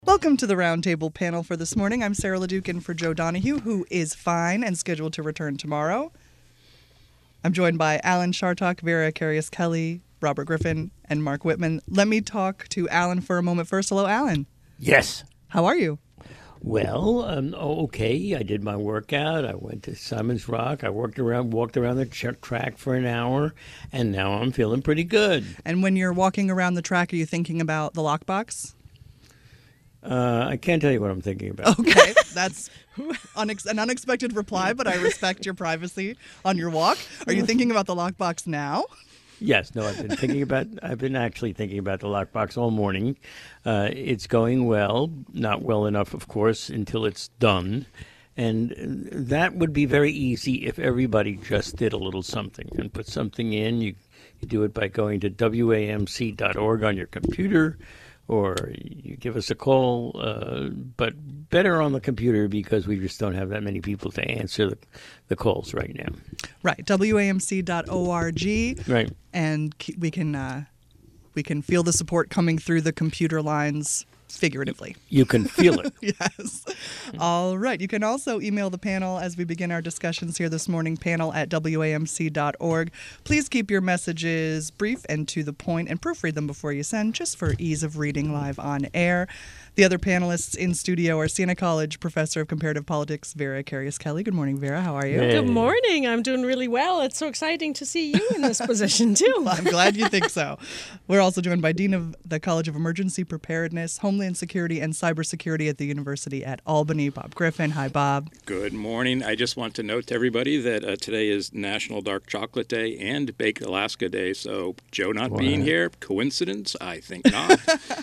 Welcome to the Roundtable panel for this morning. I'm Sarah LeDuc in for Joe Donahue, who is fine and scheduled to return tomorrow. I'm joined by Alan Chartock, Vera Carius-Kelly, Robert Griffin, and Mark Whitman. Let me talk to Alan for a moment first. Hello, Alan. Yes. How are you? Well, okay. I did my workout. I went to Simon's Rock. I walked around the track for an hour, and now I'm feeling pretty good. And when you're walking around the track, are you thinking about the lockbox? I can't tell you what I'm thinking about. Okay, that's an unexpected reply, but I respect your privacy on your walk. Are you thinking about the lockbox now? Yes, no, I've been actually thinking about the lockbox all morning. It's going well, not well enough, of course, until it's done. And that would be very easy if everybody just did a little something and put something in. You do it by going to wamc.org on your computer, or you give us a call, but better on the computer because we just don't have that many people to answer the calls right now. Right, wamc.org. Right. And we can feel the support coming through the computer lines figuratively. You can feel it. Yes. All right. You can also email the panel as we begin our discussions here this morning, panel@wamc.org. Please keep your messages brief and to the point and proofread them before you send, just for ease of reading live on air. The other panelists in studio are Siena College Professor of Comparative Politics, Vera Carius-Kelly. Good morning, Vera. How are you? Hey. Good morning. I'm doing really well. It's so exciting to see you in this position, too. Well, I'm glad you think so. We're also joined by Dean of the College of Emergency Preparedness, Homeland Security, and Cybersecurity at the University at Albany, Bob Griffin. Hi, Bob. Good morning. I just want to note to everybody that today is National Dark Chocolate Day and Baked Alaska Day. So Joe not being here, coincidence? I think not.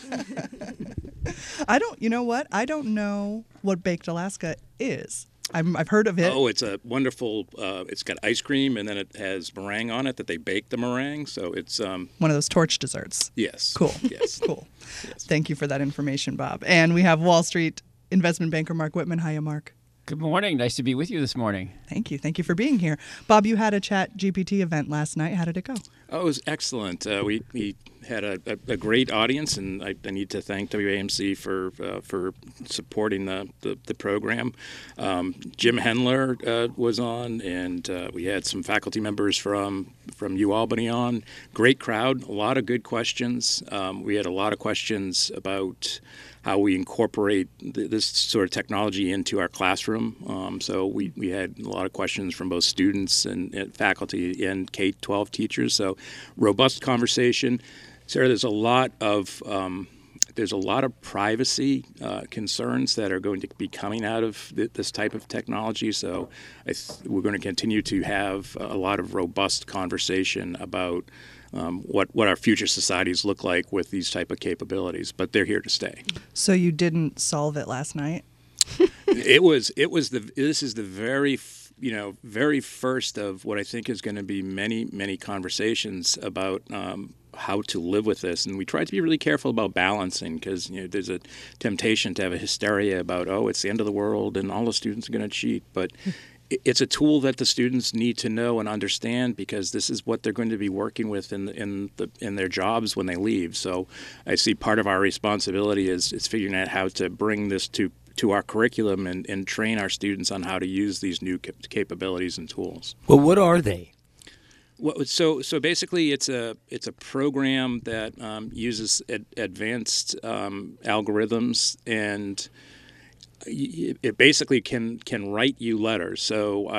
You know what? I don't know what Baked Alaska is. I've heard of it. Oh, it's a wonderful, it's got ice cream and then it has meringue on it that they bake the meringue. So it's one of those torch desserts. Yes. Cool. Yes. Cool. Yes. Thank you for that information, Bob. And we have Wall Street investment banker Mark Whitman. Hiya, Mark. Good morning. Nice to be with you this morning. Thank you. Thank you for being here. Bob, you had a Chat GPT event last night. How did it go? Oh, it was excellent. We had a great audience, and I need to thank WAMC for supporting the program. Jim Hendler was on, and we had some faculty members from UAlbany on. Great crowd, a lot of good questions. We had a lot of questions about how we incorporate this sort of technology into our classroom. So we had a lot of questions from both students and faculty and K-12 teachers. So robust conversation. Sarah, there's a lot of privacy concerns that are going to be coming out of this type of technology. So we're going to continue to have a lot of robust conversation about what our future societies look like with these type of capabilities. But they're here to stay. So you didn't solve it last night? This is the very first of what I think is going to be many conversations about how to live with this, and we try to be really careful about balancing because there's a temptation to have a hysteria about it's the end of the world and all the students are going to cheat, but it's a tool that the students need to know and understand because this is what they're going to be working with in their jobs when they leave. So I see part of our responsibility is figuring out how to bring this to our curriculum and train our students on how to use these new capabilities and tools. Well, what are they? So basically, it's a program that uses advanced algorithms, and it basically can write you letters. So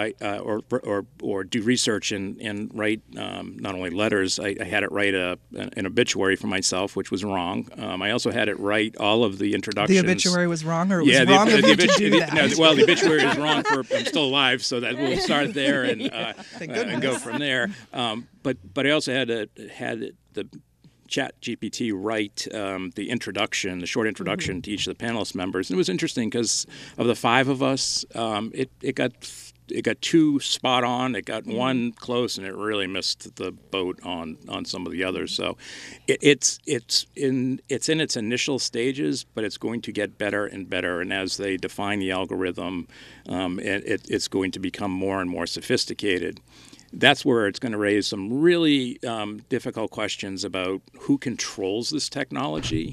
or do research and write not only letters. I had it write an obituary for myself, which was wrong. I also had it write all of the introductions. The obituary was wrong, or it was wrong of you to do that? No, well, the obituary is wrong for I'm still alive, so that we'll start there and go from there. But I also had the Chat GPT write the short introduction to each of the panelist members. And it was interesting because of the five of us, it got two spot on, it got one close, and it really missed the boat on some of the others. So it's in its initial stages, but it's going to get better and better. And as they define the algorithm, it's going to become more and more sophisticated. That's where it's going to raise some really difficult questions about who controls this technology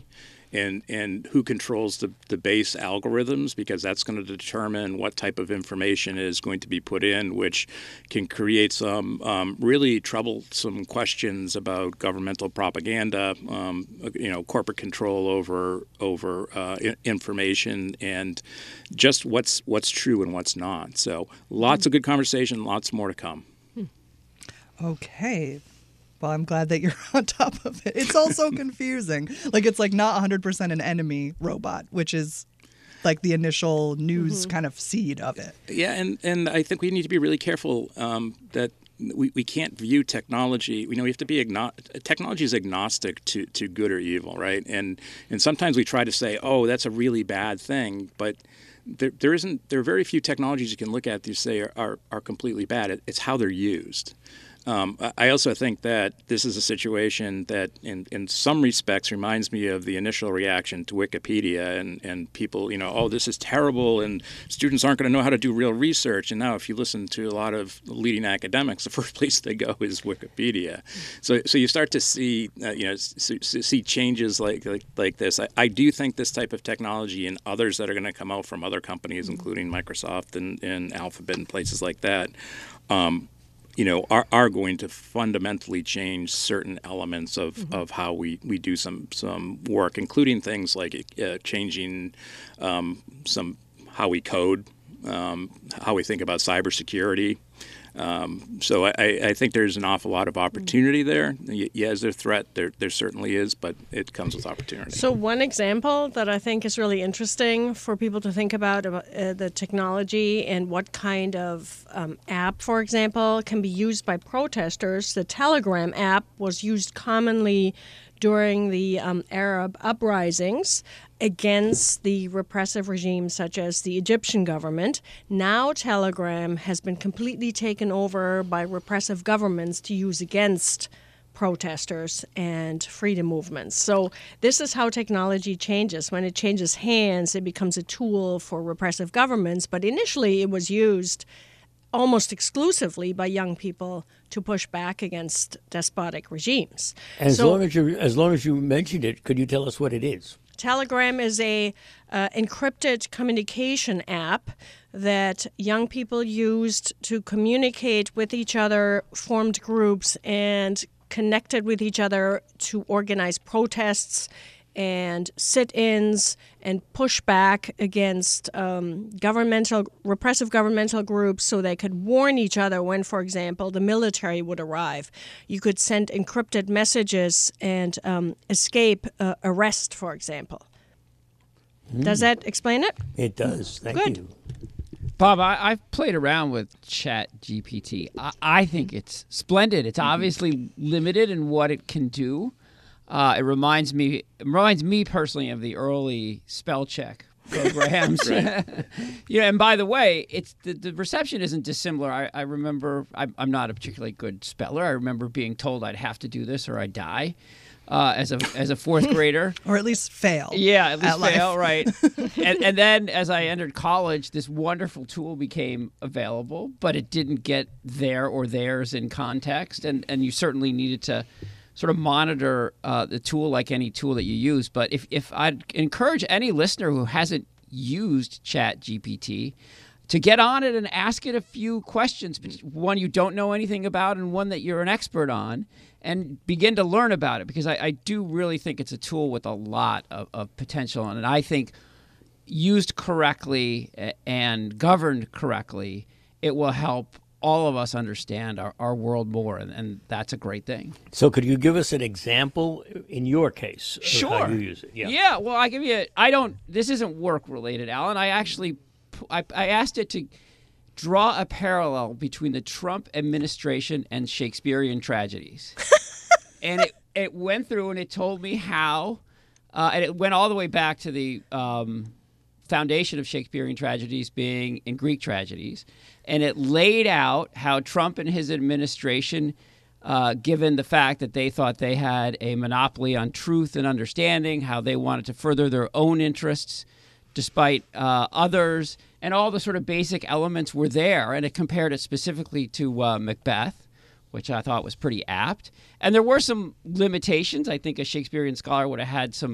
and who controls the base algorithms, because that's going to determine what type of information is going to be put in, which can create some really troublesome questions about governmental propaganda, corporate control over information, and just what's true and what's not. So lots of good conversation, lots more to come. Okay. Well, I'm glad that you're on top of it. It's all so confusing. Like, it's like not 100% an enemy robot, which is like the initial news kind of seed of it. Yeah, and I think we need to be really careful that we can't view technology. We have to be technology is agnostic to good or evil, right? And sometimes we try to say, oh, that's a really bad thing, but there are very few technologies you can look at that you say are completely bad. It's how they're used. I also think that this is a situation that in some respects reminds me of the initial reaction to Wikipedia and people, oh, this is terrible and students aren't going to know how to do real research. And now if you listen to a lot of leading academics, the first place they go is Wikipedia. So you start to see, see changes like this. I do think this type of technology and others that are going to come out from other companies, including Microsoft and Alphabet and places like that, are going to fundamentally change certain elements of how we do some work, including things like changing how we code, how we think about cybersecurity. So I think there's an awful lot of opportunity there. Yeah, is there a threat? There certainly is, but it comes with opportunity. So one example that I think is really interesting for people to think about the technology and what kind of app, for example, can be used by protesters. The Telegram app was used commonly during the Arab uprisings against the repressive regimes such as the Egyptian government. Now Telegram has been completely taken over by repressive governments to use against protesters and freedom movements. So this is how technology changes. When it changes hands, it becomes a tool for repressive governments, but initially it was used almost exclusively by young people to push back against despotic regimes. And as long as you mentioned it, could you tell us what it is? Telegram is a encrypted communication app that young people used to communicate with each other, formed groups, and connected with each other to organize protests and sit-ins and push back against repressive governmental groups so they could warn each other when, for example, the military would arrive. You could send encrypted messages and escape arrest, for example. Does that explain it? It does. Thank Good. you. Bob, I've played around with ChatGPT. I think it's splendid. It's obviously limited in what it can do. It reminds me personally of the early spell check programs. And by the way, it's the reception isn't dissimilar. I remember I'm not a particularly good speller. I remember being told I'd have to do this or I'd die as a fourth grader, or at least fail. Yeah, at least fail, life. right? and then as I entered college, this wonderful tool became available, but it didn't get there or theirs in context, and you certainly needed to sort of monitor the tool like any tool that you use. But if I'd encourage any listener who hasn't used ChatGPT to get on it and ask it a few questions, one you don't know anything about and one that you're an expert on, and begin to learn about it, because I do really think it's a tool with a lot of potential. And I think used correctly and governed correctly, it will help all of us understand our world more, and that's a great thing. So could you give us an example in your case of how you use it? Yeah, well, I give you this isn't work related, Alan. I asked it to draw a parallel between the Trump administration and Shakespearean tragedies. And it went through and it told me how, and it went all the way back to the foundation of Shakespearean tragedies being in Greek tragedies. And it laid out how Trump and his administration, given the fact that they thought they had a monopoly on truth and understanding, how they wanted to further their own interests despite others, and all the sort of basic elements were there. And it compared it specifically to Macbeth, which I thought was pretty apt. And there were some limitations. I think a Shakespearean scholar would have had some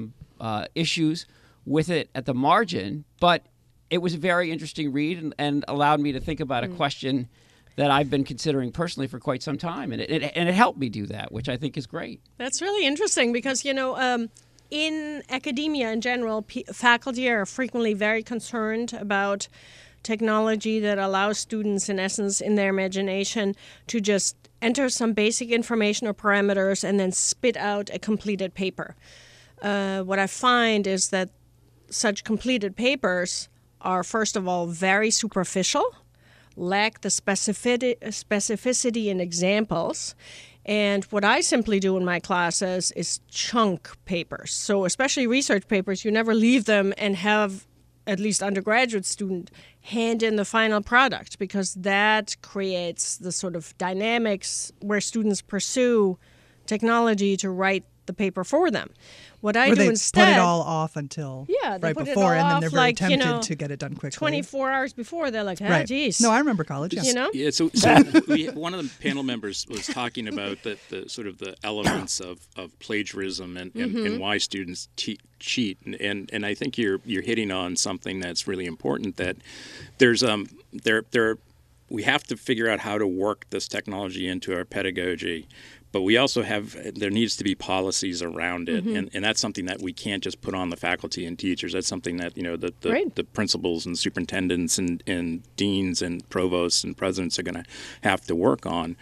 issues with it at the margin, but it was a very interesting read and allowed me to think about a question that I've been considering personally for quite some time, and it helped me do that, which I think is great. That's really interesting because, in academia in general, faculty are frequently very concerned about technology that allows students, in essence, in their imagination, to just enter some basic information or parameters and then spit out a completed paper. What I find is that such completed papers are, first of all, very superficial, lack the specificity in examples. And what I simply do in my classes is chunk papers. So especially research papers, you never leave them and have at least undergraduate student hand in the final product, because that creates the sort of dynamics where students pursue technology to write the paper for them. What I Where do they instead, put it all off until they right put it before, all and then off, they're very like, tempted to get it done quickly. 24 hours before, they're like, Right. geez. No, I remember college. Yeah. Yeah, so one of the panel members was talking about the sort of the elements of plagiarism and why students cheat, and I think you're hitting on something that's really important. That there's we have to figure out how to work this technology into our pedagogy. But we also there needs to be policies around it, and that's something that we can't just put on the faculty and teachers. That's something that the principals and superintendents and deans and provosts and presidents are going to have to work on.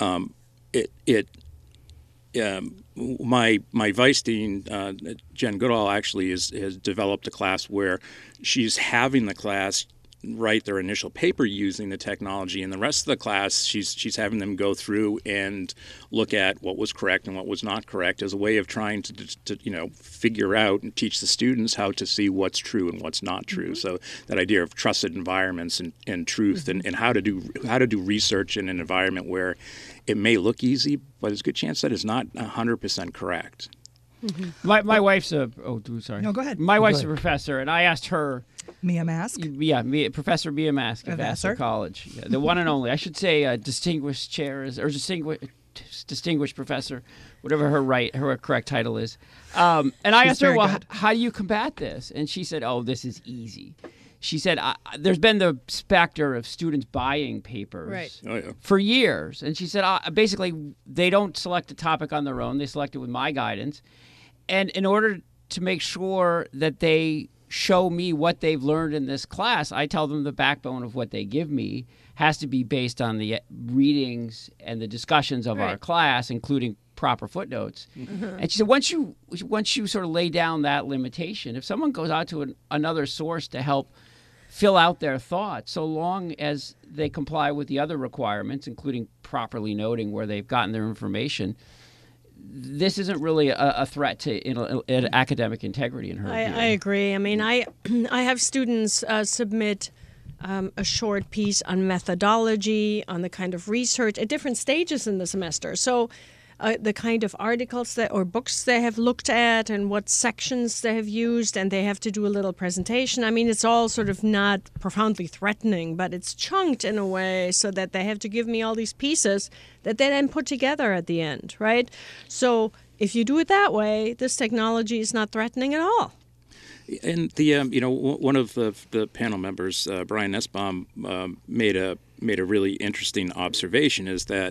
My vice dean, Jen Goodall, actually has developed a class where she's having the class write their initial paper using the technology, and the rest of the class she's having them go through and look at what was correct and what was not correct as a way of trying to figure out and teach the students how to see what's true and what's not true. So that idea of trusted environments and truth and how to do research in an environment where it may look easy, but there's a good chance that it's not 100% correct. My wife's a sorry. No, go ahead. My wife's a professor, and I asked her. Mia Mask? Yeah, Professor Mia Mask of Vassar College. Yeah, the one and only. I should say distinguished chair or distinguished professor, whatever her correct title is. And I asked her, well, how do you combat this? And she said, oh, this is easy. She said, there's been the specter of students buying papers for years. And she said, basically, they don't select a topic on their own. They select it with my guidance. And in order to make sure that they show me what they've learned in this class, I tell them the backbone of what they give me has to be based on the readings and the discussions of our class, including proper footnotes. And she said, once you sort of lay down that limitation, if someone goes out to another source to help fill out their thoughts, so long as they comply with the other requirements, including properly noting where they've gotten their information, this isn't really a threat to academic integrity in her view. I agree. I mean, I have students submit a short piece on methodology, on the kind of research at different stages in the semester. So the kind of articles or books they have looked at and what sections they have used, and they have to do a little presentation. I mean, it's all sort of not profoundly threatening, but it's chunked in a way so that they have to give me all these pieces that they then put together at the end, right? So if you do it that way, this technology is not threatening at all. And the one of the panel members, Brian Nussbaum, made a really interesting observation, is that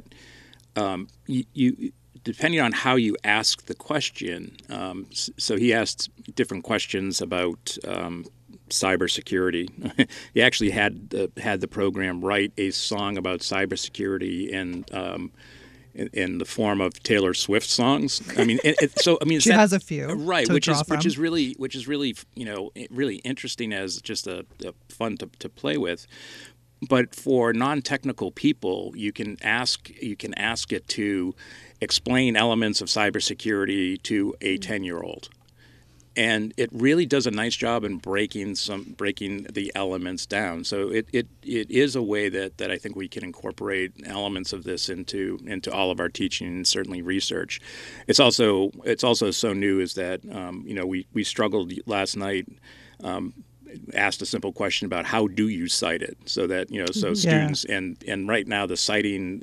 you depending on how you ask the question. So he asked different questions about cybersecurity. He actually had the program write a song about cybersecurity in the form of Taylor Swift songs. I mean, she has a few, right? Which is really really interesting as just a fun to play with. But for non-technical people, you can ask it to explain elements of cybersecurity to a 10-year-old, and it really does a nice job in breaking the elements down. So it is a way that I think we can incorporate elements of this into all of our teaching and certainly research. It's also so new is that we struggled last night. asked a simple question about how do you cite it, so that so students and right now the citing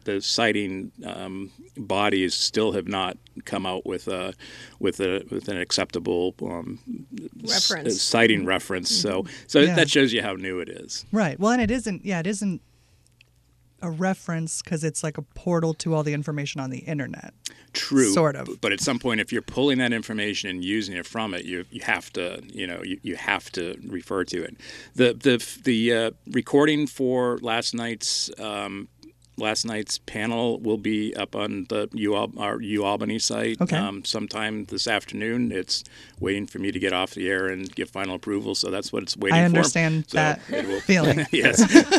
bodies still have not come out with an acceptable citing reference. So that shows you how new it is. Right. Well, and it isn't a reference because it's like a portal to all the information on the internet. True, sort of. But at some point, if you're pulling that information and using it from it, you have to you have to refer to it. The recording for last night's panel will be up on the our UAlbany site sometime this afternoon. It's waiting for me to get off the air and give final approval, so that's what it's waiting for. I understand that feeling. Yes.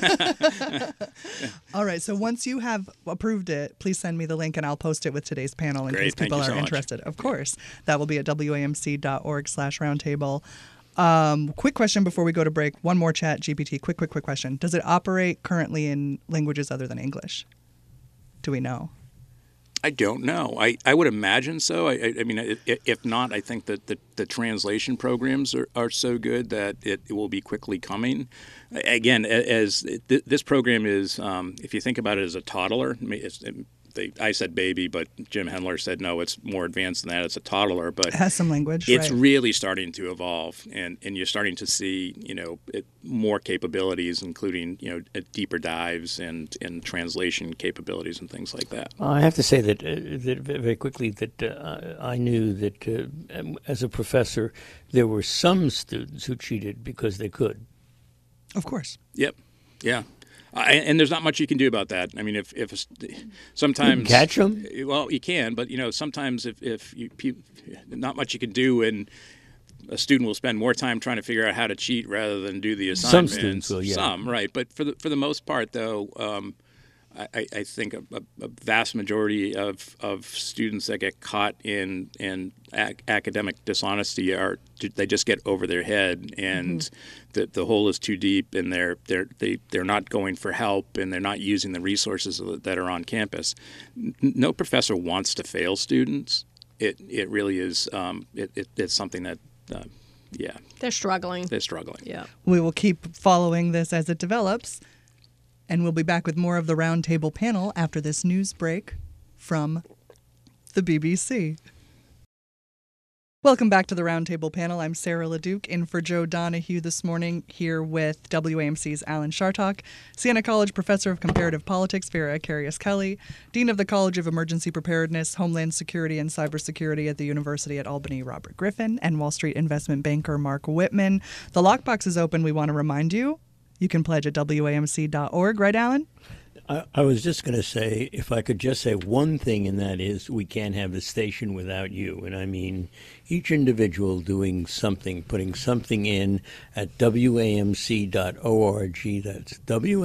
All right, so once you have approved it, please send me the link and I'll post it with today's panel in case people are interested. Of course. That will be at wamc.org/roundtable. Quick question before we go to break. One more chat GPT. Quick question. Does it operate currently in languages other than English? Do we know? I don't know. I would imagine so. I mean, if not, I think that the translation programs are so good that it will be quickly coming. Again, as this program is, if you think about it as a toddler, I said baby, but Jim Hendler said no, it's more advanced than that. It's a toddler, but it has some language. It's really starting to evolve, and you're starting to see more capabilities, including deeper dives and translation capabilities and things like that. I have to say that very quickly that I knew that as a professor, there were some students who cheated because they could. Of course. Yep. Yeah. And there's not much you can do about that. I mean, if sometimes you can catch them. Well, you can, but sometimes if not much you can do, and a student will spend more time trying to figure out how to cheat rather than do the assignment. Some students will, yeah. Some, right? But for the most part, though, I think a vast majority of students that get caught in academic dishonesty they just get over their head, and the hole is too deep, and they're not going for help, and they're not using the resources that are on campus. No professor wants to fail students. It really is. It's something that. They're struggling. Yeah. We will keep following this as it develops. And we'll be back with more of the Roundtable panel after this news break from the BBC. Welcome back to the Roundtable panel. I'm Sarah LeDuc, in for Joe Donahue this morning, here with WAMC's Alan Chartock, Siena College Professor of Comparative Politics, Vera Akarius-Kelly, Dean of the College of Emergency Preparedness, Homeland Security, and Cybersecurity at the University at Albany, Robert Griffin, and Wall Street investment banker Mark Whitman. The lockbox is open. We want to remind you. You can pledge at WAMC.org, right, Alan? I was just going to say, if I could just say one thing, and that is we can't have the station without you. And I mean each individual doing something, putting something in at WAMC.org. That's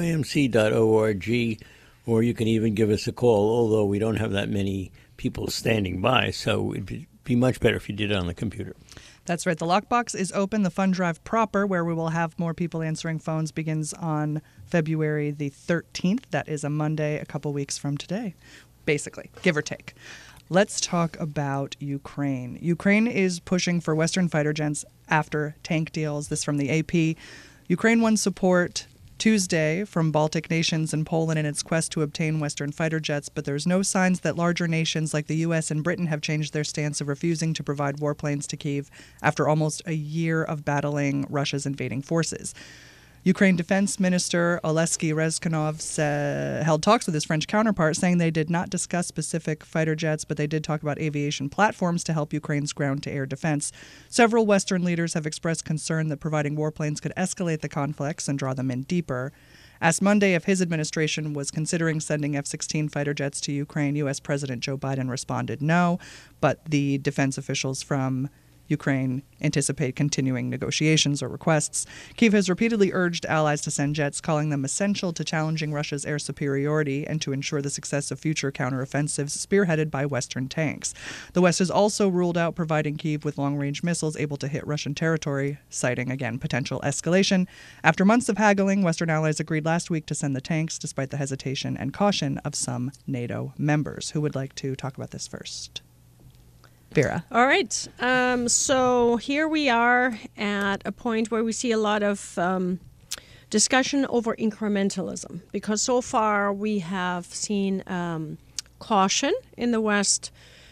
WAMC.org. Or you can even give us a call, although we don't have that many people standing by. So it'd be much better if you did it on the computer. That's right. The lockbox is open. The fund drive proper, where we will have more people answering phones, begins on February the 13th. That is a Monday, a couple weeks from today, basically, give or take. Let's talk about Ukraine. Ukraine is pushing for Western fighter jets after tank deals. This from the AP. Ukraine won support Tuesday from Baltic nations and Poland in its quest to obtain Western fighter jets, but there's no signs that larger nations like the U.S. and Britain have changed their stance of refusing to provide warplanes to Kyiv after almost a year of battling Russia's invading forces. Ukraine Defense Minister Oleksiy Reznikov held talks with his French counterpart, saying they did not discuss specific fighter jets, but they did talk about aviation platforms to help Ukraine's ground-to-air defense. Several Western leaders have expressed concern that providing warplanes could escalate the conflicts and draw them in deeper. Asked Monday if his administration was considering sending F-16 fighter jets to Ukraine, U.S. President Joe Biden responded no, but the defense officials from Ukraine anticipate continuing negotiations or requests. Kyiv has repeatedly urged allies to send jets, calling them essential to challenging Russia's air superiority and to ensure the success of future counteroffensives spearheaded by Western tanks. The West has also ruled out providing Kyiv with long-range missiles able to hit Russian territory, citing, again, potential escalation. After months of haggling, Western allies agreed last week to send the tanks, despite the hesitation and caution of some NATO members. Who would like to talk about this first? Vera. All right. So here we are at a point where we see a lot of discussion over incrementalism, because so far we have seen caution in the West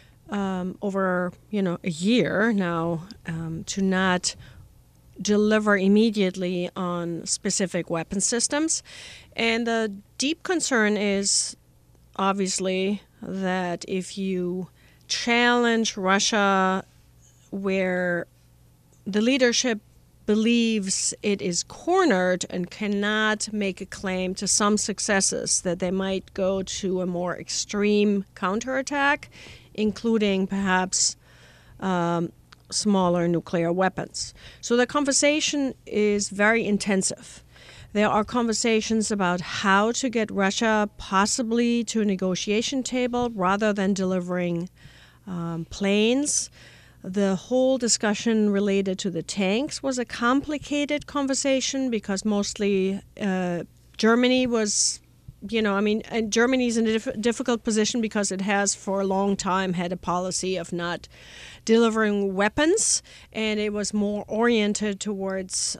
over a year now to not deliver immediately on specific weapon systems. And the deep concern is obviously that if you challenge Russia where the leadership believes it is cornered and cannot make a claim to some successes, that they might go to a more extreme counterattack, including perhaps smaller nuclear weapons. So the conversation is very intensive. There are conversations about how to get Russia possibly to a negotiation table rather than delivering planes. The whole discussion related to the tanks was a complicated conversation because mostly Germany was, and Germany's in a difficult position because it has for a long time had a policy of not delivering weapons, and it was more oriented towards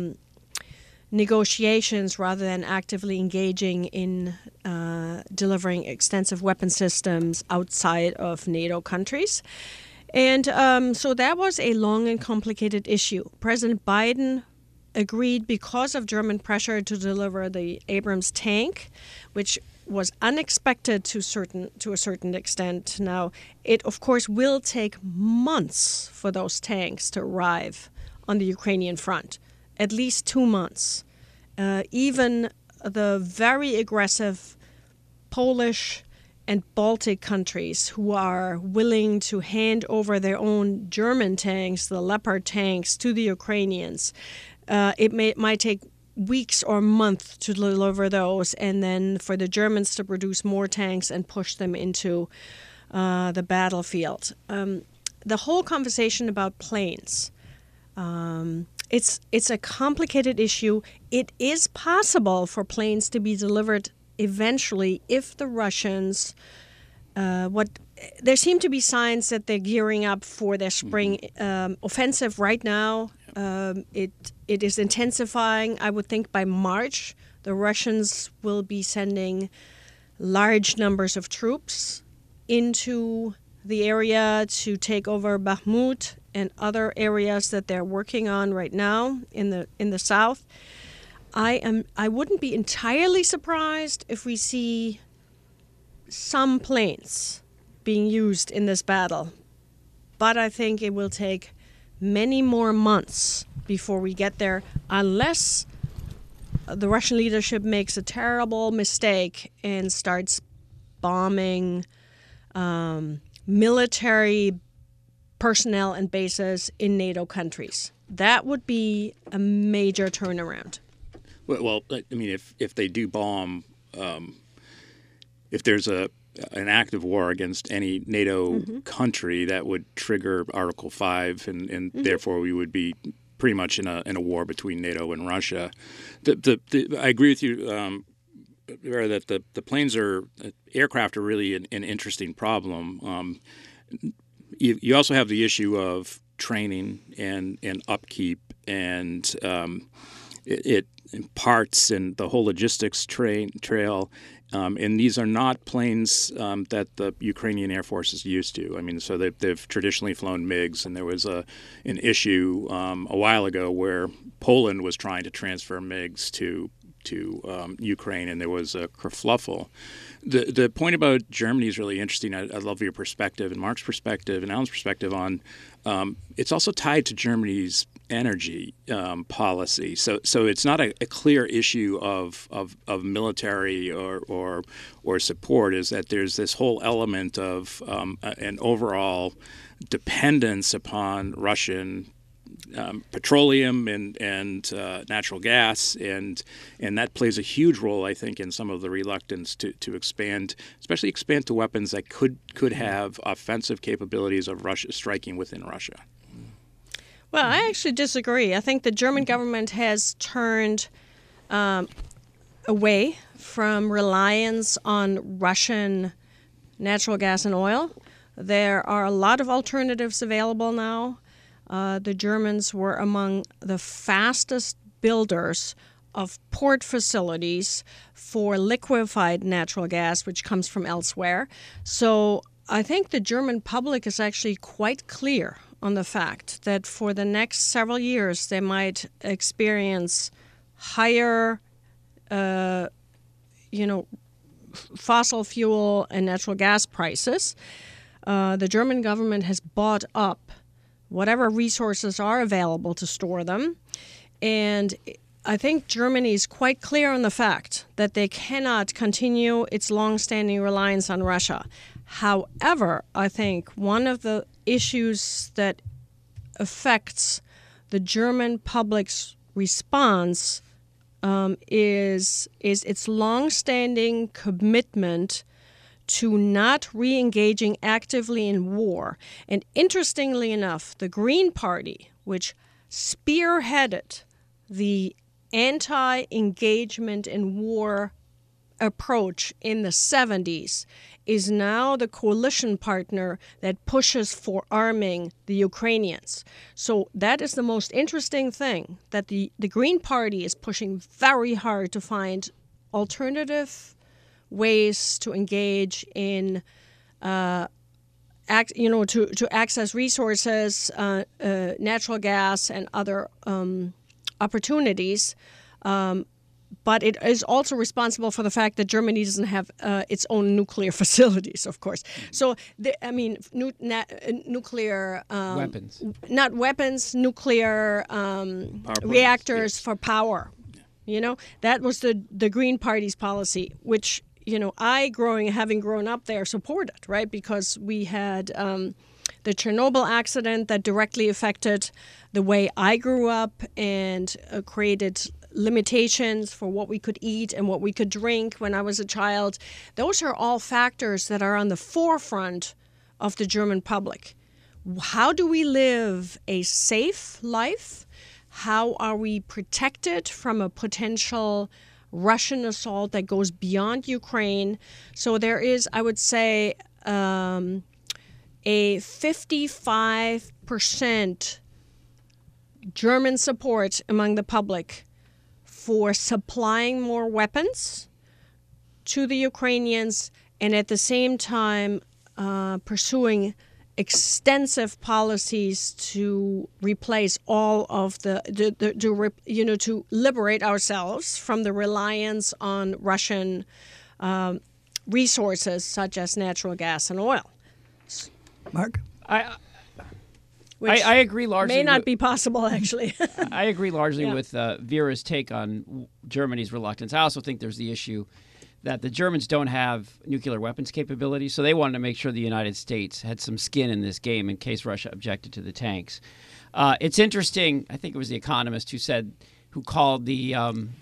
negotiations rather than actively engaging in delivering extensive weapon systems outside of NATO countries. And so that was a long and complicated issue. President Biden agreed because of German pressure to deliver the Abrams tank, which was unexpected to a certain extent. Now, it of course will take months for those tanks to arrive on the Ukrainian front, at least 2 months. Even the very aggressive Polish and Baltic countries who are willing to hand over their own German tanks, the Leopard tanks, to the Ukrainians, it might take weeks or months to deliver those, and then for the Germans to produce more tanks and push them into the battlefield. The whole conversation about planes, it's a complicated issue. It is possible for planes to be delivered eventually if the Russians, there seem to be signs that they're gearing up for their spring offensive right now. It is intensifying. I would think by March, the Russians will be sending large numbers of troops into the area to take over Bakhmut and other areas that they're working on right now in the south. I wouldn't be entirely surprised if we see some planes being used in this battle, but I think it will take many more months before we get there, unless the Russian leadership makes a terrible mistake and starts bombing military personnel and bases in NATO countries. That would be a major turnaround. Well, I mean, if they do bomb, if there's an active war against any NATO country, that would trigger Article 5, and therefore we would be pretty much in a war between NATO and Russia. I agree with you, Vera, that the planes aircraft are really an interesting problem. You also have the issue of training and upkeep and parts and the whole logistics trail. And these are not planes that the Ukrainian Air Force is used to. I mean, so they've traditionally flown MiGs, and there was an issue a while ago where Poland was trying to transfer MiGs to Ukraine, and there was a kerfluffle. The point about Germany is really interesting. I love your perspective and Mark's perspective and Alan's perspective on it's also tied to Germany's energy policy. So it's not a clear issue of military or support. Is that there's this whole element of an overall dependence upon Russian petroleum and natural gas, and that plays a huge role, I think, in some of the reluctance to expand, especially expand to weapons that could have offensive capabilities of Russia striking within Russia. Well, I actually disagree. I think the German government has turned away from reliance on Russian natural gas and oil There are a lot of alternatives available now. The Germans were among the fastest builders of port facilities for liquefied natural gas, which comes from elsewhere. So I think the German public is actually quite clear on the fact that for the next several years they might experience higher, fossil fuel and natural gas prices. The German government has bought up whatever resources are available to store them. And I think Germany is quite clear on the fact that they cannot continue its long-standing reliance on Russia. However, I think one of the issues that affects the German public's response is its long-standing commitment to not re-engaging actively in war. And interestingly enough, the Green Party, which spearheaded the anti-engagement in war approach in the 70s, is now the coalition partner that pushes for arming the Ukrainians. So that is the most interesting thing, that the Green Party is pushing very hard to find alternative ways to engage in to access resources, natural gas and other opportunities. But it is also responsible for the fact that Germany doesn't have its own nuclear facilities, of course. So, nuclear weapons. Not weapons, nuclear reactors for power. That was the Green Party's policy, which having grown up there, supported, right? Because we had the Chernobyl accident that directly affected the way I grew up and created limitations for what we could eat and what we could drink when I was a child. Those are all factors that are on the forefront of the German public. How do we live a safe life? How are we protected from a potential Russian assault that goes beyond Ukraine? So there is, I would say, a 55% German support among the public for supplying more weapons to the Ukrainians, and at the same time pursuing extensive policies to replace all of to liberate ourselves from the reliance on Russian resources such as natural gas and oil. Mark? Which I agree largely. May not be possible, actually. I agree largely with Vera's take on Germany's reluctance. I also think there's the issue that the Germans don't have nuclear weapons capability, so they wanted to make sure the United States had some skin in this game in case Russia objected to the tanks. It's interesting. I think it was The Economist who called the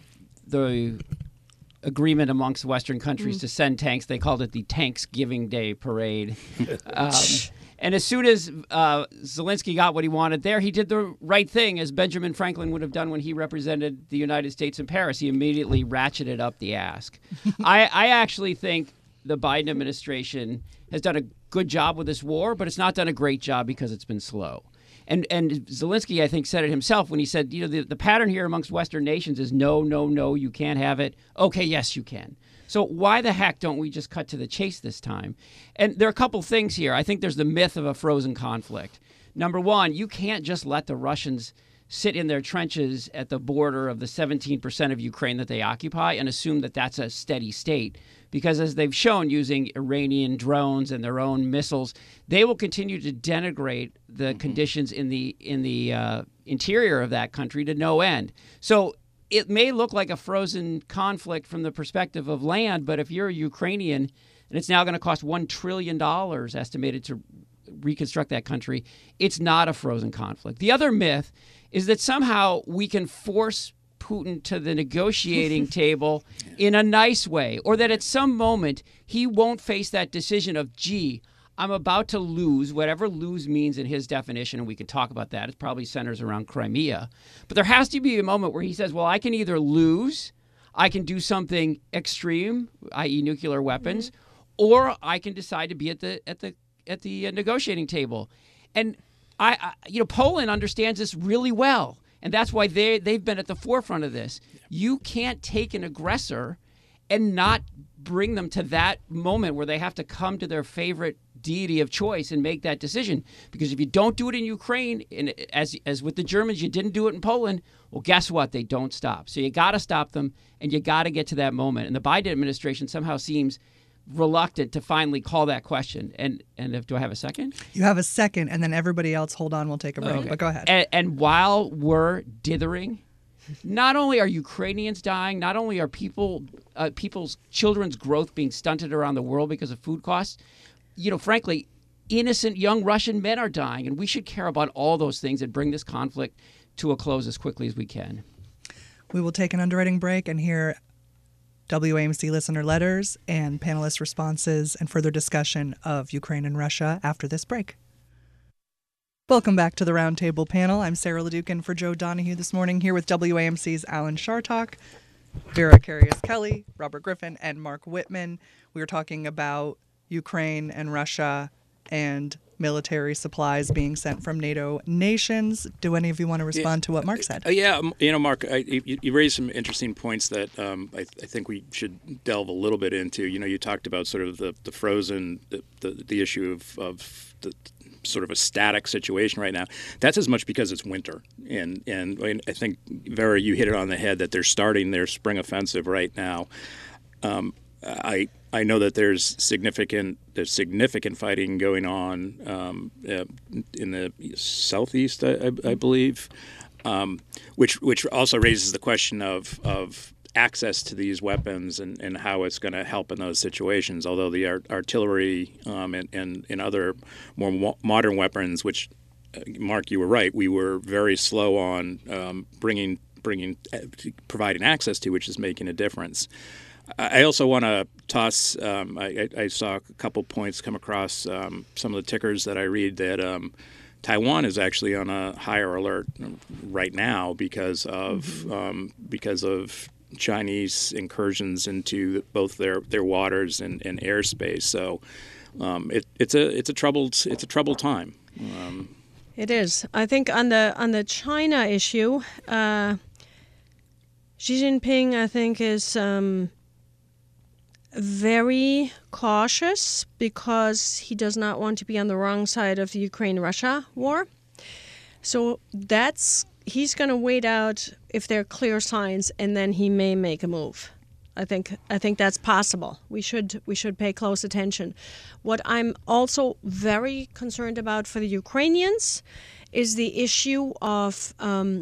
agreement amongst Western countries to send tanks. They called it the Tanksgiving Day Parade. And as soon as Zelensky got what he wanted there, he did the right thing, as Benjamin Franklin would have done when he represented the United States in Paris. He immediately ratcheted up the ask. I actually think the Biden administration has done a good job with this war, but it's not done a great job because it's been slow. And Zelensky, I think, said it himself when he said, the pattern here amongst Western nations is no, no, no, you can't have it. Okay, yes, you can. So why the heck don't we just cut to the chase this time? And there are a couple things here. I think there's the myth of a frozen conflict. Number one, you can't just let the Russians sit in their trenches at the border of the 17% of Ukraine that they occupy and assume that that's a steady state. Because as they've shown using Iranian drones and their own missiles, they will continue to denigrate the conditions in the interior of that country to no end. So it may look like a frozen conflict from the perspective of land, but if you're a Ukrainian and it's now going to cost $1 trillion estimated to reconstruct that country, it's not a frozen conflict. The other myth is that somehow we can force Putin to the negotiating table in a nice way, or that at some moment he won't face that decision of, gee, I'm about to lose, whatever lose means in his definition, and we can talk about that. It probably centers around Crimea. But there has to be a moment where he says, well, I can either lose, I can do something extreme, i.e. nuclear weapons, or I can decide to be at the negotiating table, and Poland understands this really well, and that's why they've been at the forefront of this. You can't take an aggressor and not bring them to that moment where they have to come to their favorite deity of choice and make that decision. Because if you don't do it in Ukraine, and as with the Germans, you didn't do it in Poland, well, guess what? They don't stop. So you got to stop them, and you got to get to that moment. And the Biden administration somehow seems reluctant to finally call that question. And do I have a second? You have a second, and then everybody else, hold on, we'll take a break. Okay. But go ahead. And while we're dithering, not only are Ukrainians dying, not only are people's children's growth being stunted around the world because of food costs, frankly, innocent young Russian men are dying, and we should care about all those things and bring this conflict to a close as quickly as we can. We will take an underwriting break and hear WAMC listener letters and panelist responses and further discussion of Ukraine and Russia after this break. Welcome back to the Roundtable panel. I'm Sarah LeDuc for Joe Donahue this morning, here with WAMC's Alan Chartock, Vera Carius-Kelly, Robert Griffin, and Mark Whitman. We were talking about Ukraine and Russia and military supplies being sent from NATO nations. Do any of you want to respond to what Mark said? Mark, you raised some interesting points that I think we should delve a little bit into. You talked about sort of the frozen, the issue of the sort of a static situation right now. That's as much because it's winter. And I think, Vera, you hit it on the head that they're starting their spring offensive right now. I know that there's significant fighting going on in the southeast, I believe, which also raises the question of access to these weapons and how it's going to help in those situations. Although the artillery and other more modern weapons, which Mark, you were right, we were very slow on providing access to, which is making a difference. I also want to toss. I saw a couple points come across some of the tickers that I read that Taiwan is actually on a higher alert right now because of Chinese incursions into both their waters and airspace. So it's a troubled time. It is. I think on the China issue, Xi Jinping, I think, is very cautious because he does not want to be on the wrong side of the Ukraine-Russia war. So he's going to wait out if there are clear signs, and then he may make a move. I think that's possible. We should pay close attention. What I'm also very concerned about for the Ukrainians is the issue of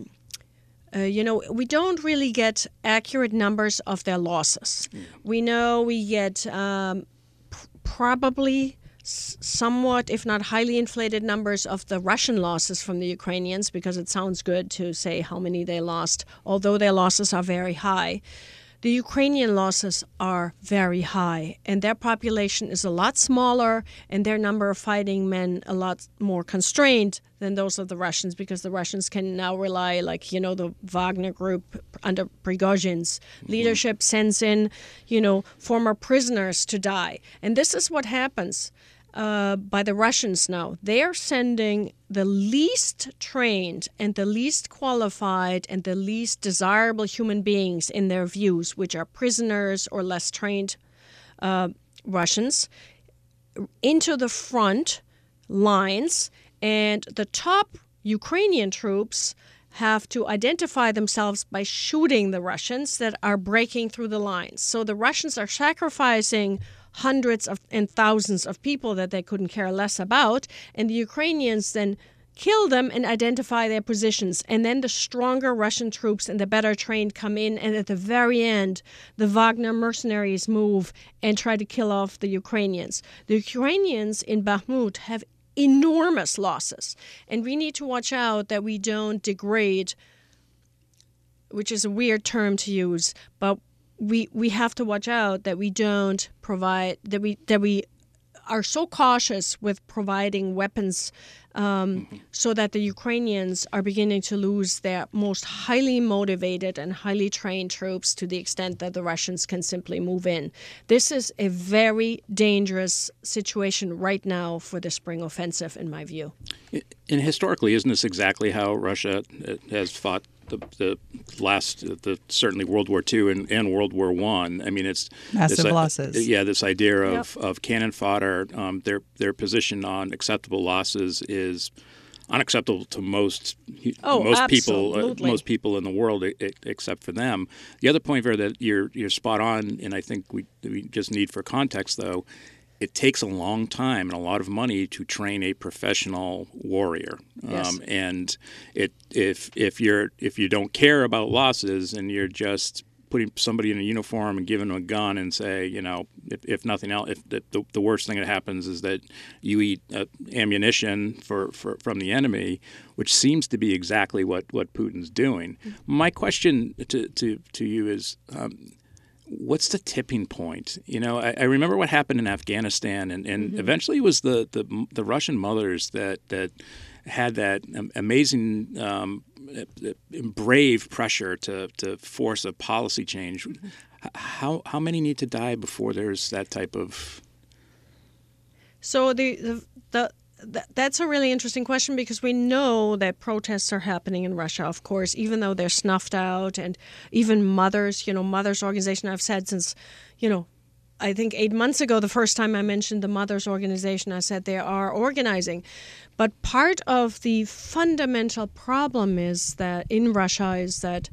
we don't really get accurate numbers of their losses. We know we get probably somewhat, if not highly inflated numbers of the Russian losses from the Ukrainians, because it sounds good to say how many they lost, although their losses are very high. The Ukrainian losses are very high, and their population is a lot smaller, and their number of fighting men a lot more constrained than those of the Russians, because the Russians can now rely, the Wagner group under Prigozhin's leadership sends in, former prisoners to die. And this is what happens by the Russians now. They are sending the least trained and the least qualified and the least desirable human beings in their views, which are prisoners or less trained Russians, into the front lines. And the top Ukrainian troops have to identify themselves by shooting the Russians that are breaking through the lines. So the Russians are sacrificing hundreds and thousands of people that they couldn't care less about, and the Ukrainians then kill them and identify their positions. And then the stronger Russian troops and the better trained come in, and at the very end, the Wagner mercenaries move and try to kill off the Ukrainians. The Ukrainians in Bakhmut have enormous losses, and we need to watch out that we don't degrade, which is a weird term to use, but we have to watch out that we don't provide, that we are so cautious with providing weapons so that the Ukrainians are beginning to lose their most highly motivated and highly trained troops to the extent that the Russians can simply move in. This is a very dangerous situation right now for the spring offensive, in my view. And historically, isn't this exactly how Russia has fought certainly World War II and World War I? I mean, it's massive losses. Yeah, this idea of cannon fodder. Their position on acceptable losses is unacceptable to most people in the world, except for them. The other point, Vera, that you're spot on, and I think we just need for context, though. It takes a long time and a lot of money to train a professional warrior. Yes. And if you don't care about losses and you're just putting somebody in a uniform and giving them a gun and say, if nothing else, if the worst thing that happens is that you eat ammunition from the enemy, which seems to be exactly what Putin's doing. My question to you is, what's the tipping point? I remember what happened in Afghanistan, and eventually it was the Russian mothers that had that amazing, brave pressure to force a policy change. How many need to die before there's that type of? So that's a really interesting question, because we know that protests are happening in Russia, of course, even though they're snuffed out. And even Mothers organization, I've said since, I think 8 months ago, the first time I mentioned the Mothers organization, I said they are organizing. But part of the fundamental problem is that in Russia is that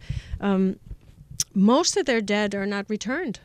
most of their dead are not returned.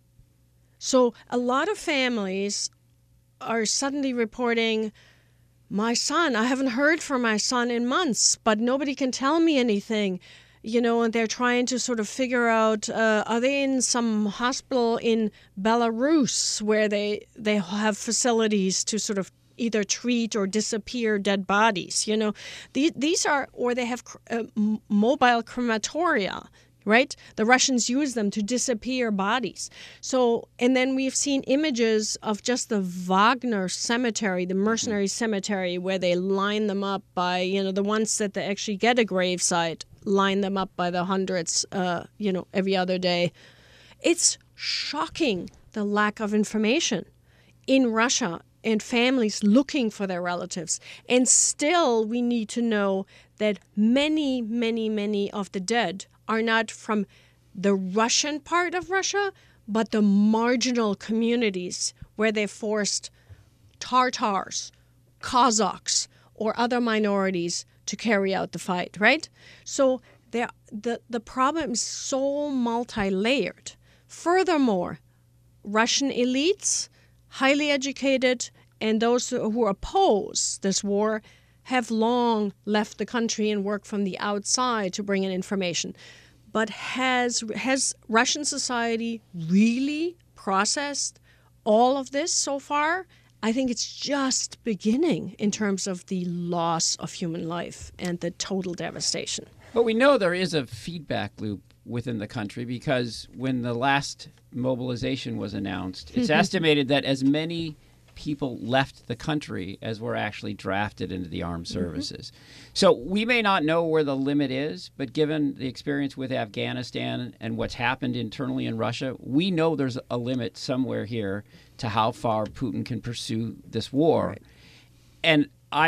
So a lot of families are suddenly reporting, my son, I haven't heard from my son in months, but nobody can tell me anything. And they're trying to sort of figure out, are they in some hospital in Belarus where they have facilities to sort of either treat or disappear dead bodies? These are, or they have mobile crematoria. Right? The Russians use them to disappear bodies. So, and then we've seen images of just the Wagner cemetery, the mercenary cemetery, where they line them up by, the ones that they actually get a gravesite, line them up by the hundreds, every other day. It's shocking, the lack of information in Russia and families looking for their relatives. And still, we need to know that many, many, many of the dead are not from the Russian part of Russia, but the marginal communities where they forced Tatars, Kazakhs, or other minorities to carry out the fight, right? So the problem is so multi-layered. Furthermore, Russian elites, highly educated, and those who oppose this war have long left the country and worked from the outside to bring in information. But has Russian society really processed all of this so far? I think it's just beginning in terms of the loss of human life and the total devastation. But we know there is a feedback loop within the country, because when the last mobilization was announced, it's estimated that as many people left the country as were actually drafted into the armed services. So we may not know where the limit is, but given the experience with Afghanistan and what's happened internally in Russia, we know there's a limit somewhere here to how far Putin can pursue this war. Right. And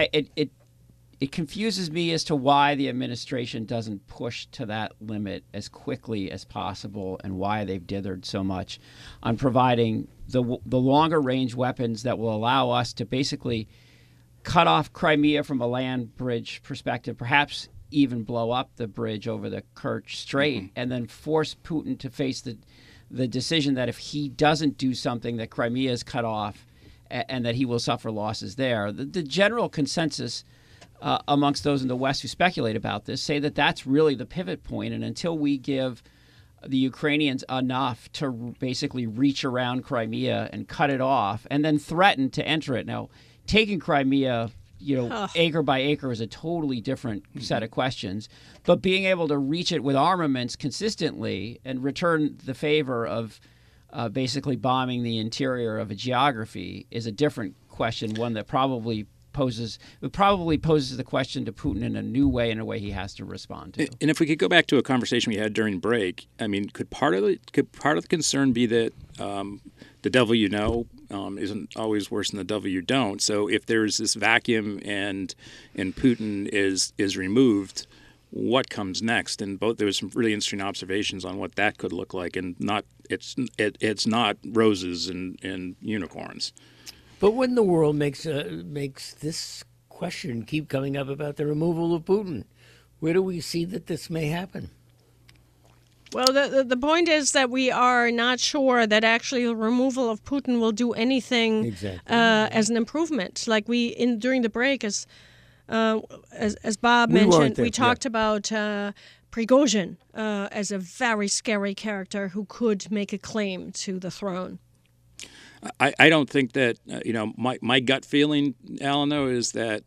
it confuses me as to why the administration doesn't push to that limit as quickly as possible, and why they've dithered so much on providing the longer range weapons that will allow us to basically cut off Crimea from a land bridge perspective, perhaps even blow up the bridge over the Kerch Strait, and then force Putin to face the decision that if he doesn't do something, that Crimea is cut off and that he will suffer losses there. The general consensus amongst those in the West who speculate about this say that that's really the pivot point, and until we give the Ukrainians enough to basically reach around Crimea and cut it off and then threaten to enter it. Now, taking Crimea, acre by acre is a totally different set of questions, but being able to reach it with armaments consistently and return the favor of basically bombing the interior of a geography is a different question, one that probably poses the question to Putin in a new way, in a way he has to respond to. And if we could go back to a conversation we had during break, I mean, could part of the concern be that the devil you know isn't always worse than the devil you don't? So if there's this vacuum and Putin is removed, what comes next? And there was some really interesting observations on what that could look like, and it's not roses and unicorns. But when the world makes this question keep coming up about the removal of Putin, where do we see that this may happen? Well, the point is that we are not sure that actually the removal of Putin will do anything as an improvement. Like during the break, as Bob mentioned, we talked about Prigozhin as a very scary character who could make a claim to the throne. I don't think that my gut feeling, Alan, though, is that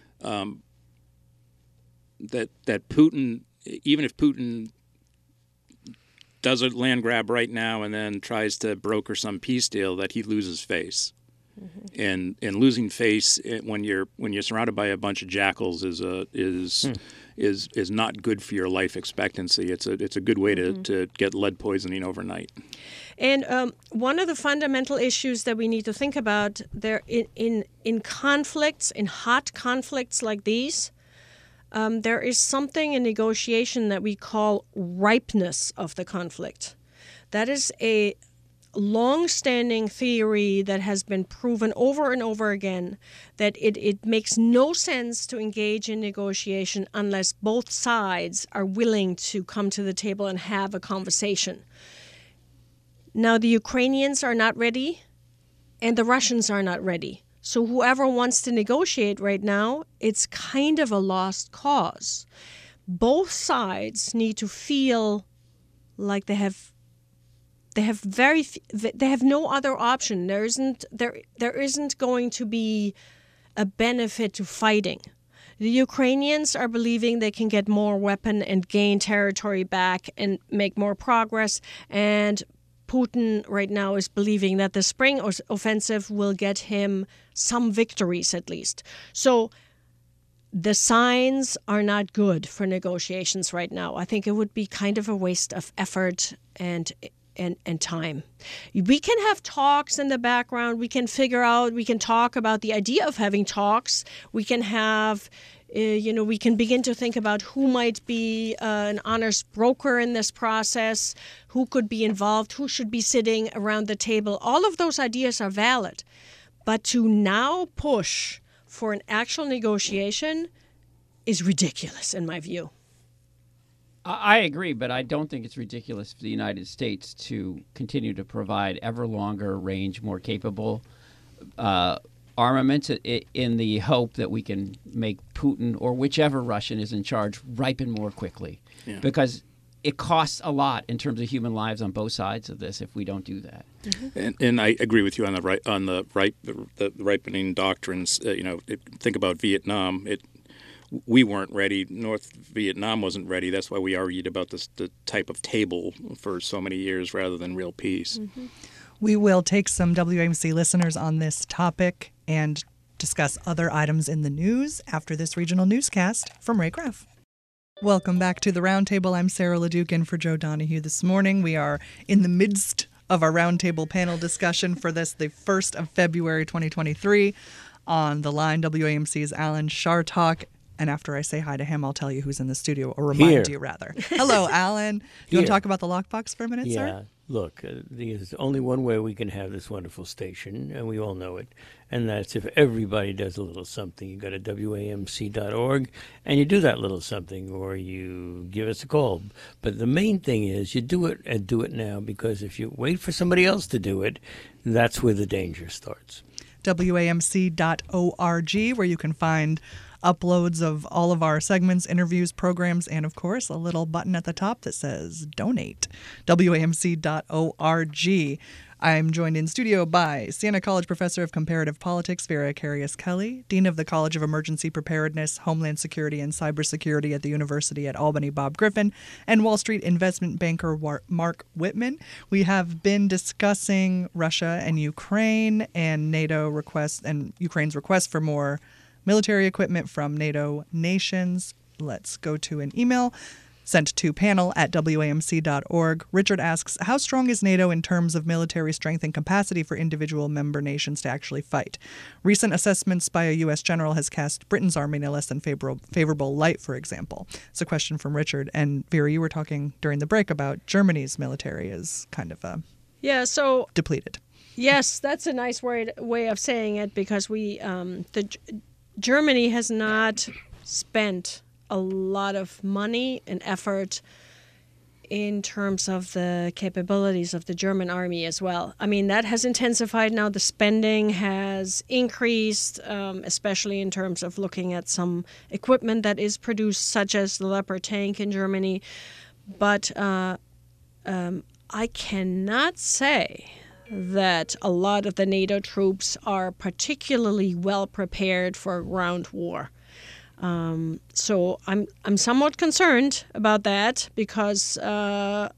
that Putin, even if Putin does a land grab right now and then tries to broker some peace deal, that he loses face. Mm-hmm. And losing face when you're surrounded by a bunch of jackals is not good for your life expectancy. It's a good way to get lead poisoning overnight. And one of the fundamental issues that we need to think about there in conflicts, in hot conflicts like these, there is something in negotiation that we call ripeness of the conflict. That is a long-standing theory that has been proven over and over again, that it makes no sense to engage in negotiation unless both sides are willing to come to the table and have a conversation. Now, the Ukrainians are not ready, and the Russians are not ready. So whoever wants to negotiate right now, it's kind of a lost cause. Both sides need to feel like they have no other option. There isn't going to be a benefit to fighting. The Ukrainians are believing they can get more weapon and gain territory back and make more progress, and Putin right now is believing that the spring offensive will get him some victories at least. So the signs are not good for negotiations right now. I think it would be kind of a waste of effort and time. We can have talks in the background. We can talk about the idea of having talks. We can have, we can begin to think about who might be an honest broker in this process, who could be involved, who should be sitting around the table. All of those ideas are valid. But to now push for an actual negotiation is ridiculous in my view. I agree, but I don't think it's ridiculous for the United States to continue to provide ever longer range, more capable armaments in the hope that we can make Putin or whichever Russian is in charge ripen more quickly. Yeah. Because it costs a lot in terms of human lives on both sides of this if we don't do that. Mm-hmm. And I agree with you on the ripening doctrines. Think about Vietnam. We weren't ready. North Vietnam wasn't ready. That's why we argued about the type of table for so many years rather than real peace. Mm-hmm. We will take some WAMC listeners on this topic and discuss other items in the news after this regional newscast from Ray Graff. Welcome back to the Roundtable. I'm Sarah LeDuc in for Joe Donahue this morning. We are in the midst of our Roundtable panel discussion for this, the 1st of February 2023. On the line, WAMC's Alan Chartock. And after I say hi to him, I'll tell you who's in the studio, or remind you, rather. Hello, Alan. You want to talk about the lockbox for a minute, sir? Yeah. Look, there's only one way we can have this wonderful station, and we all know it, and that's if everybody does a little something. You go to WAMC.org, and you do that little something, or you give us a call. But the main thing is you do it, and do it now, because if you wait for somebody else to do it, that's where the danger starts. WAMC.org, where you can find uploads of all of our segments, interviews, programs, and of course, a little button at the top that says donate. WAMC.org. I'm joined in studio by Siena College Professor of Comparative Politics, Vera Carius-Kelly, Dean of the College of Emergency Preparedness, Homeland Security, and Cybersecurity at the University at Albany, Bob Griffin, and Wall Street investment banker Mark Whitman. We have been discussing Russia and Ukraine and NATO requests and Ukraine's request for more military equipment from NATO nations. Let's go to an email sent to panel@wamc.org. Richard asks, how strong is NATO in terms of military strength and capacity for individual member nations to actually fight? Recent assessments by a U.S. general has cast Britain's army in a less than favorable light, for example. It's a question from Richard. And Vera, you were talking during the break about Germany's military is kind of depleted. Yes, that's a nice way of saying it, because Germany has not spent a lot of money and effort in terms of the capabilities of the German army as well. I mean, that has intensified now. The spending has increased, especially in terms of looking at some equipment that is produced, such as the Leopard tank in Germany. But I cannot say that a lot of the NATO troops are particularly well prepared for a ground war. So I'm somewhat concerned about that, because I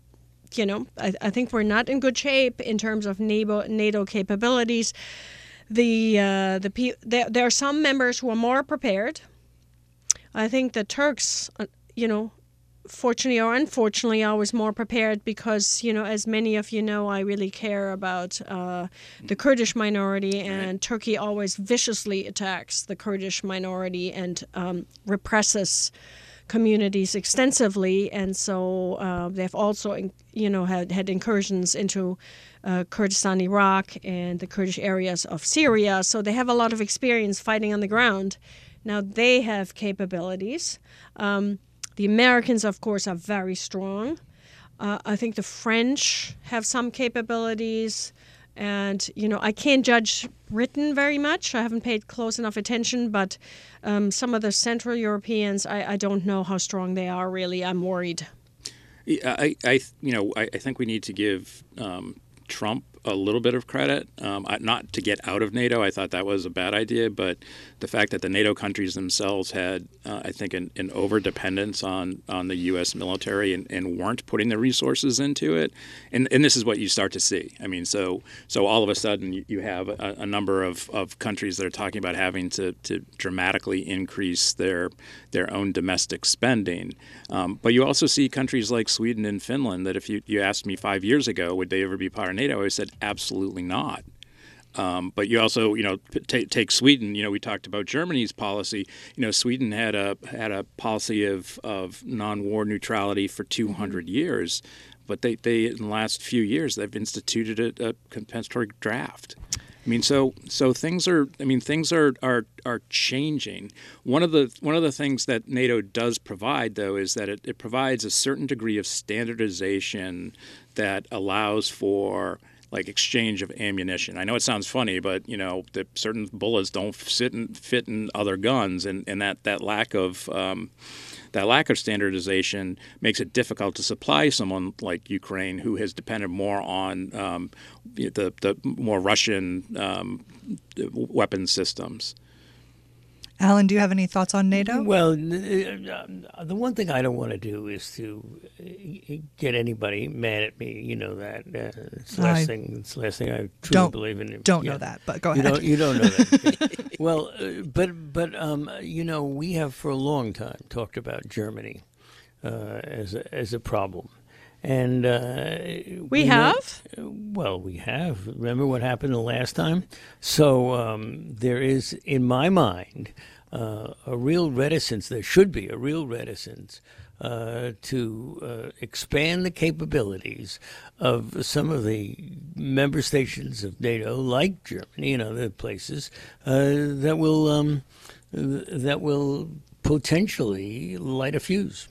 think we're not in good shape in terms of NATO capabilities. There are some members who are more prepared. I think the Turks, fortunately or unfortunately, I was more prepared because, as many of you know, I really care about the Kurdish minority, and Turkey always viciously attacks the Kurdish minority and represses communities extensively. And so they've also, had incursions into Kurdistan, Iraq, and the Kurdish areas of Syria. So they have a lot of experience fighting on the ground. Now they have capabilities. The Americans, of course, are very strong. I think the French have some capabilities. And, I can't judge Britain very much. I haven't paid close enough attention. But some of the Central Europeans, I don't know how strong they are, really. I'm worried. I think we need to give Trump a little bit of credit, not to get out of NATO. I thought that was a bad idea, but the fact that the NATO countries themselves had, I think, an over-dependence on the U.S. military and weren't putting the resources into it, and this is what you start to see. I mean, so all of a sudden you have a number of countries that are talking about having to dramatically increase their own domestic spending, but you also see countries like Sweden and Finland that if you asked me 5 years ago, would they ever be part of NATO, I said absolutely not. But you also, take Sweden. We talked about Germany's policy. Sweden had a policy of non-war neutrality for 200 years, but they in the last few years they've instituted a compensatory draft. I mean, so things are changing. One of the things that NATO does provide, though, is that it provides a certain degree of standardization that allows for exchange of ammunition. I know it sounds funny, but that certain bullets don't fit in other guns, and that lack of standardization makes it difficult to supply someone like Ukraine, who has depended more on the more Russian weapon systems. Alan, do you have any thoughts on NATO? Well, the one thing I don't want to do is to get anybody mad at me. You know that. It's the last thing I truly believe in. Don't know that, but go ahead. You don't know that. Well, but we have for a long time talked about Germany as a problem. And we have? We have. Remember what happened the last time? So there is, in my mind, a real reticence. There should be a real reticence to expand the capabilities of some of the member stations of NATO, like Germany and other places, that will potentially light a fuse.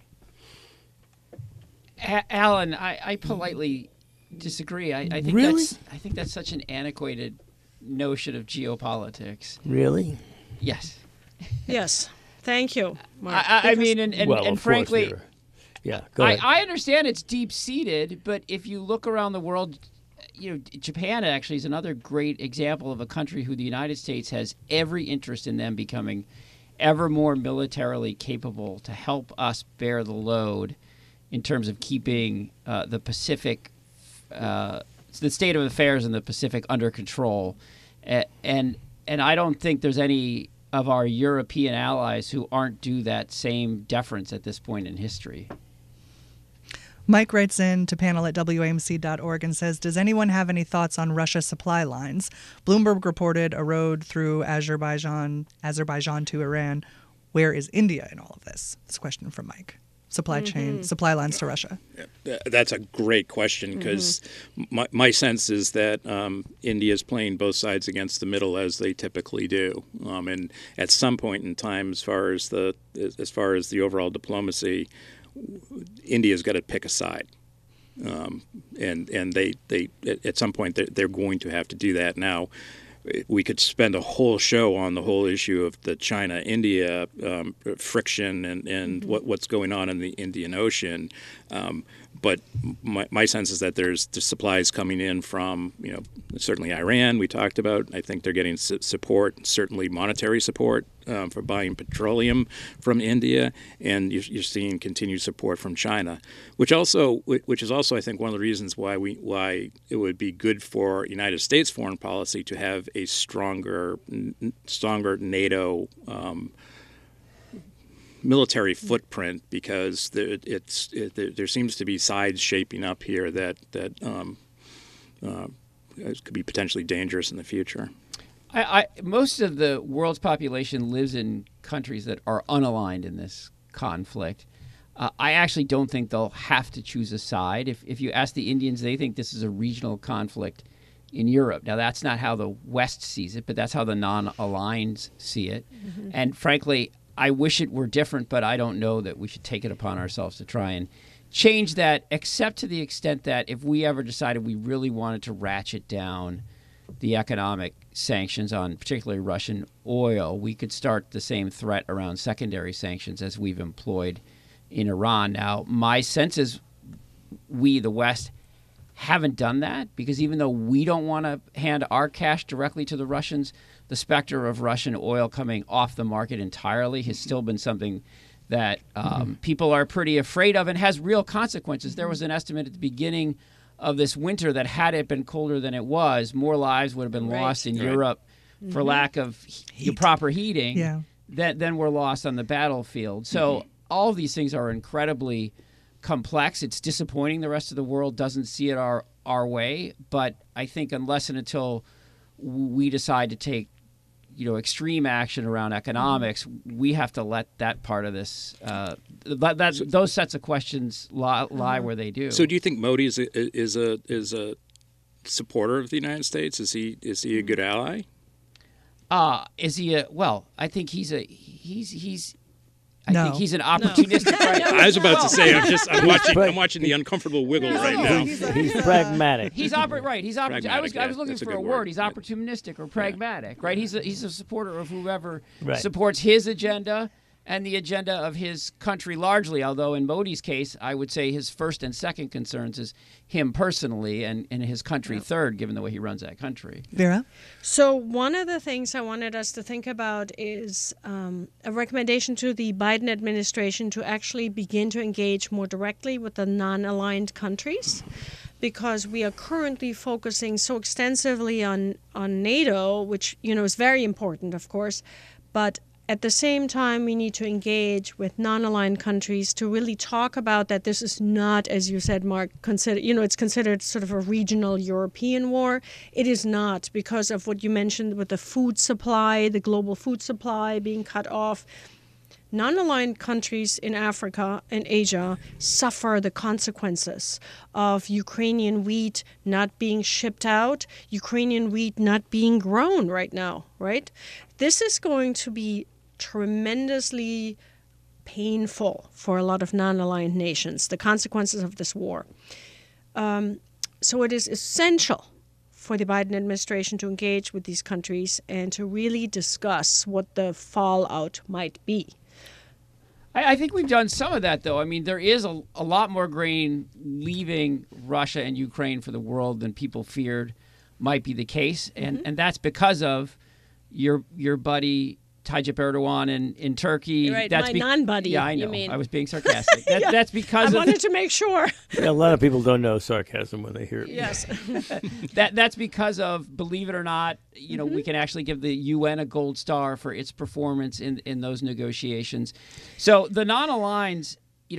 Alan, I politely disagree. I think really? I think that's such an antiquated notion of geopolitics. Really? Yes. Yes. Thank you, Mark. I mean, and Well, of frankly, course, yeah, go ahead. I understand it's deep-seated, but if you look around the world, Japan actually is another great example of a country who the United States has every interest in them becoming ever more militarily capable to help us bear the load in terms of keeping the Pacific, the state of affairs in the Pacific under control. And I don't think there's any of our European allies who aren't due that same deference at this point in history. Mike writes in to panel@wamc.org and says, does anyone have any thoughts on Russia supply lines? Bloomberg reported a road through Azerbaijan to Iran. Where is India in all of this? It's a question from Mike. Supply lines to Russia. That's a great question because my sense is that India is playing both sides against the middle as they typically do, and at some point in time, as far as the overall diplomacy, India's got to pick a side, and they at some point they're going to have to do that. Now, we could spend a whole show on the whole issue of the China-India friction and what's going on in the Indian Ocean. But my sense is that there's supplies coming in from, certainly Iran, we talked about. I think they're getting support, certainly monetary support for buying petroleum from India, and you're seeing continued support from China, which is also, I think, one of the reasons why it would be good for United States foreign policy to have a stronger NATO military footprint, because there seems to be sides shaping up here that could be potentially dangerous in the future. Most of the world's population lives in countries that are unaligned in this conflict. I actually don't think they'll have to choose a side. If you ask the Indians, they think this is a regional conflict in Europe. Now, that's not how the West sees it, but that's how the non-aligned see it. Mm-hmm. And frankly, I wish it were different, but I don't know that we should take it upon ourselves to try and change that, except to the extent that if we ever decided we really wanted to ratchet down the economic sanctions on particularly Russian oil, we could start the same threat around secondary sanctions as we've employed in Iran. Now, my sense is we, the West, haven't done that, because even though we don't want to hand our cash directly to the Russians, the specter of Russian oil coming off the market entirely has still been something that people are pretty afraid of and has real consequences. There was an estimate at the beginning of this winter that had it been colder than it was, more lives would have been lost in Europe for lack of proper heating than were lost on the battlefield. So all of these things are incredibly complex. It's disappointing the rest of the world doesn't see it our way, but I think unless and until we decide to take extreme action around economics, we have to let that part of this those sets of questions lie where they do. So do you think Modi is a supporter of the United States? Is he a good ally? Is he I think he's I think he's an opportunistic. Right? I was about to say, I'm watching the uncomfortable wiggle right now. He's pragmatic. He's right. He's pragmatic, I was looking for a word. He's opportunistic or pragmatic, right? He's a supporter of whoever supports his agenda and the agenda of his country largely. Although in Modi's case, I would say his first and second concerns is him personally and his country third, given the way he runs that country. Vera? So one of the things I wanted us to think about is a recommendation to the Biden administration to actually begin to engage more directly with the non-aligned countries, because we are currently focusing so extensively on NATO, which is very important, of course, but at the same time, we need to engage with non-aligned countries to really talk about that this is not, as you said, Mark, it's considered sort of a regional European war. It is not, because of what you mentioned with the food supply, the global food supply being cut off. Non-aligned countries in Africa and Asia suffer the consequences of Ukrainian wheat not being shipped out, Ukrainian wheat not being grown right now, right? This is going to be tremendously painful for a lot of non-aligned nations, the consequences of this war. So it is essential for the Biden administration to engage with these countries and to really discuss what the fallout might be. I think we've done some of that, though. I mean, there is a lot more grain leaving Russia and Ukraine for the world than people feared might be the case. And that's because of your buddy Tayyip Erdogan in Turkey. Right, that's my non-buddy, Yeah, I know. you mean. I was being sarcastic. That's because I wanted to make sure. Yeah, a lot of people don't know sarcasm when they hear it. Yes. That's because of, believe it or not, we can actually give the UN a gold star for its performance in those negotiations. So the non-aligneds,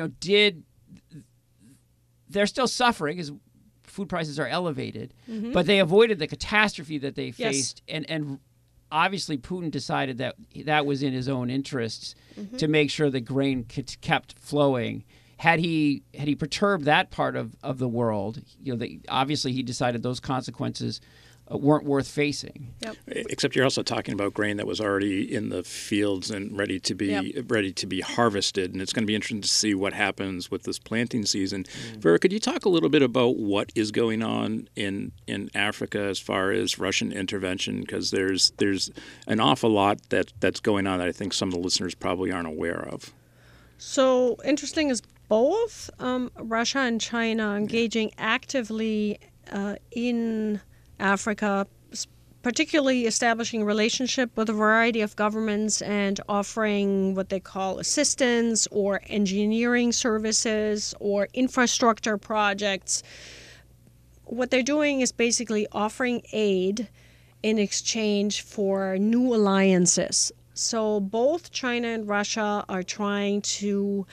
they're still suffering as food prices are elevated, but they avoided the catastrophe that they faced. Yes. And obviously Putin decided that was in his own interests to make sure the grain kept flowing. Had he perturbed that part of the world, obviously he decided those consequences weren't worth facing. Yep. Except you're also talking about grain that was already in the fields and ready to be harvested, and it's going to be interesting to see what happens with this planting season. Vera, could you talk a little bit about what is going on in Africa as far as Russian intervention? Because there's an awful lot that's going on that I think some of the listeners probably aren't aware of. So interesting is both Russia and China engaging actively in Africa, particularly establishing a relationship with a variety of governments and offering what they call assistance or engineering services or infrastructure projects. What they're doing is basically offering aid in exchange for new alliances. So both China and Russia are trying to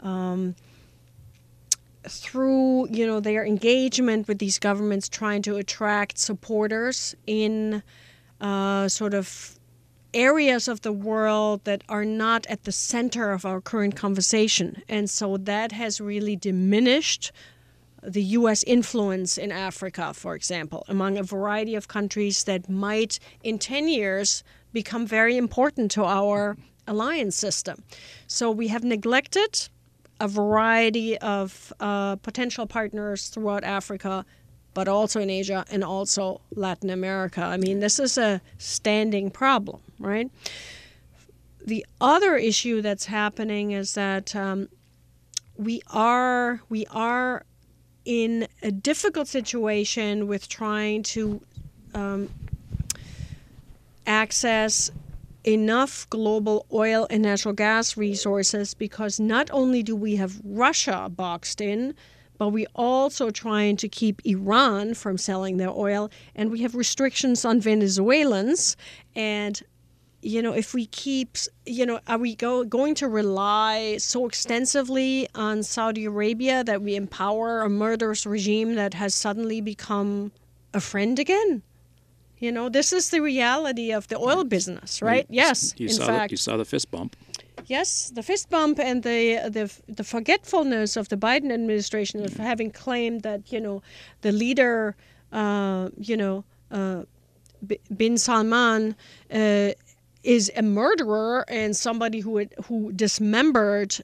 through their engagement with these governments, trying to attract supporters in sort of areas of the world that are not at the center of our current conversation. And so that has really diminished the U.S. influence in Africa, for example, among a variety of countries that might, in 10 years, become very important to our alliance system. So we have neglected a variety of potential partners throughout Africa, but also in Asia and also Latin America. I mean, this is a standing problem, right? The other issue that's happening is that we are in a difficult situation with trying to access enough global oil and natural gas resources, because not only do we have Russia boxed in, but we also trying to keep Iran from selling their oil, and we have restrictions on Venezuelans. And if we keep, are we going to rely so extensively on Saudi Arabia that we empower a murderous regime that has suddenly become a friend again? This is the reality of the oil business, right? Yes, you saw the fist bump. Yes, the fist bump and the forgetfulness of the Biden administration of having claimed that the leader, bin Salman, is a murderer and somebody who dismembered,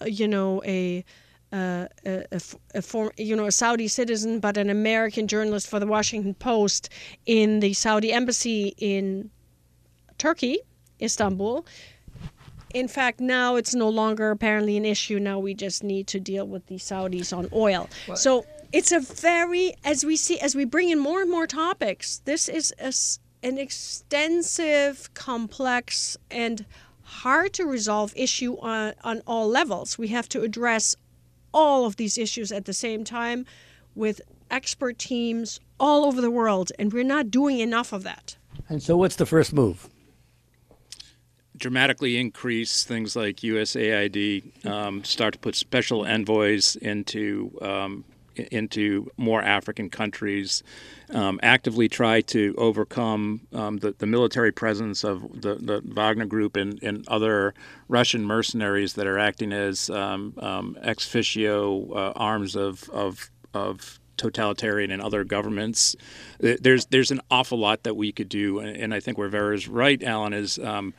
a Saudi citizen, but an American journalist for the Washington Post in the Saudi embassy in Turkey, Istanbul. In fact, now it's no longer apparently an issue. Now we just need to deal with the Saudis on oil. Well, so it's a very, as we bring in more and more topics, this is an extensive, complex, and hard to resolve issue on all levels. We have to address all of these issues at the same time with expert teams all over the world, and we're not doing enough of that. And so what's the first move? Dramatically increase things like USAID, start to put special envoys into more African countries, actively try to overcome the military presence of the Wagner Group and other Russian mercenaries that are acting as ex officio arms of totalitarian and other governments. There's an awful lot that we could do, and I think where Vera's right, Alan, is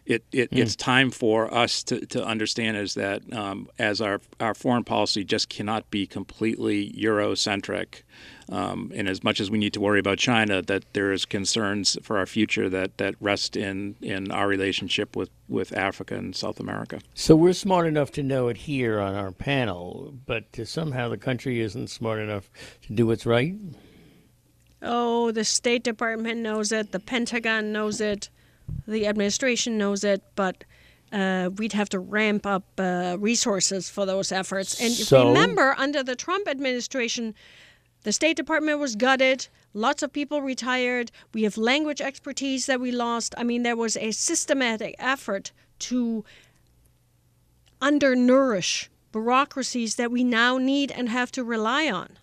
it's time for us to understand is that as our foreign policy just cannot be completely Eurocentric, and as much as we need to worry about China, that there is concerns for our future that rest in our relationship with Africa and South America. So we're smart enough to know it here on our panel, but somehow the country isn't smart enough to do what's right? Oh, the State Department knows it, the Pentagon knows it, the administration knows it, but we'd have to ramp up resources for those efforts. And remember, under the Trump administration, the State Department was gutted. Lots of people retired. We have language expertise that we lost. I mean, there was a systematic effort to undernourish bureaucracies that we now need and have to rely on.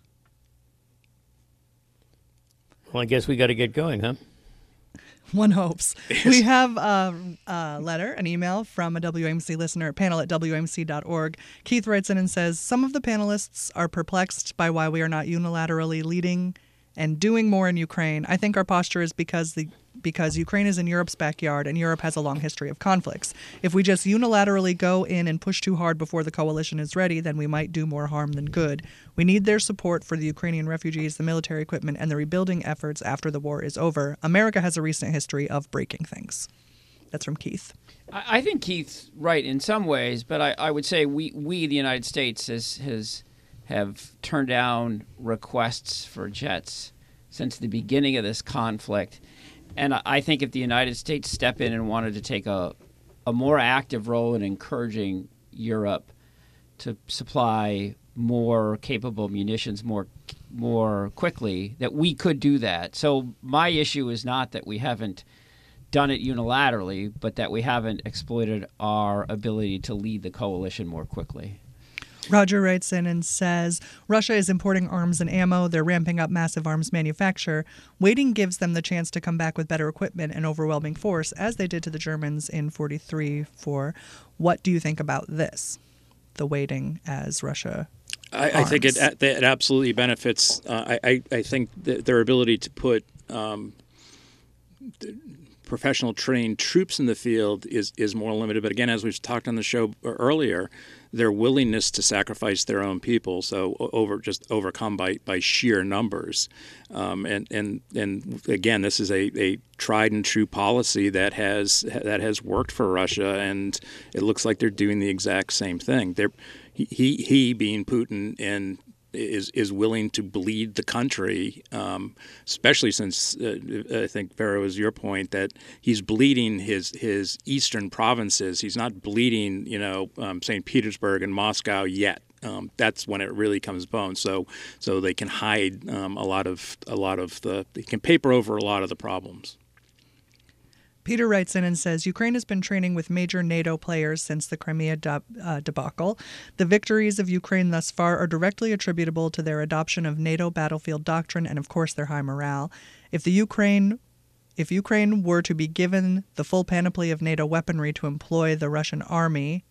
Well, I guess we got to get going, huh? One hopes. We have a letter, an email from a WAMC listener at panel@WAMC.org. Keith writes in and says, some of the panelists are perplexed by why we are not unilaterally leading and doing more in Ukraine. I think our posture is because Ukraine is in Europe's backyard and Europe has a long history of conflicts. If we just unilaterally go in and push too hard before the coalition is ready, then we might do more harm than good. We need their support for the Ukrainian refugees, the military equipment, and the rebuilding efforts after the war is over. America has a recent history of breaking things. That's from Keith. I think Keith's right in some ways, but I would say we the United States, have turned down requests for jets since the beginning of this conflict. And I think if the United States stepped in and wanted to take a more active role in encouraging Europe to supply more capable munitions more quickly, that we could do that. So my issue is not that we haven't done it unilaterally, but that we haven't exploited our ability to lead the coalition more quickly. Roger writes in and says, Russia is importing arms and ammo. They're ramping up massive arms manufacture. Waiting gives them the chance to come back with better equipment and overwhelming force, as they did to the Germans in 43-4. What do you think about this? The waiting as Russia I think it absolutely benefits. I think that their ability to put professional trained troops in the field is more limited. But again, as we've talked on the show earlier, their willingness to sacrifice their own people, so overcome by sheer numbers, and again, this is a tried and true policy that has worked for Russia, and it looks like they're doing the exact same thing. He being Putin and is willing to bleed the country, especially since I think, Vero, is your point, that he's bleeding his eastern provinces. He's not bleeding, St. Petersburg and Moscow yet. That's when it really comes bone. So they can hide they can paper over a lot of the problems. Peter writes in and says, Ukraine has been training with major NATO players since the Crimea debacle. The victories of Ukraine thus far are directly attributable to their adoption of NATO battlefield doctrine and, of course, their high morale. If Ukraine were to be given the full panoply of NATO weaponry to employ, the Russian army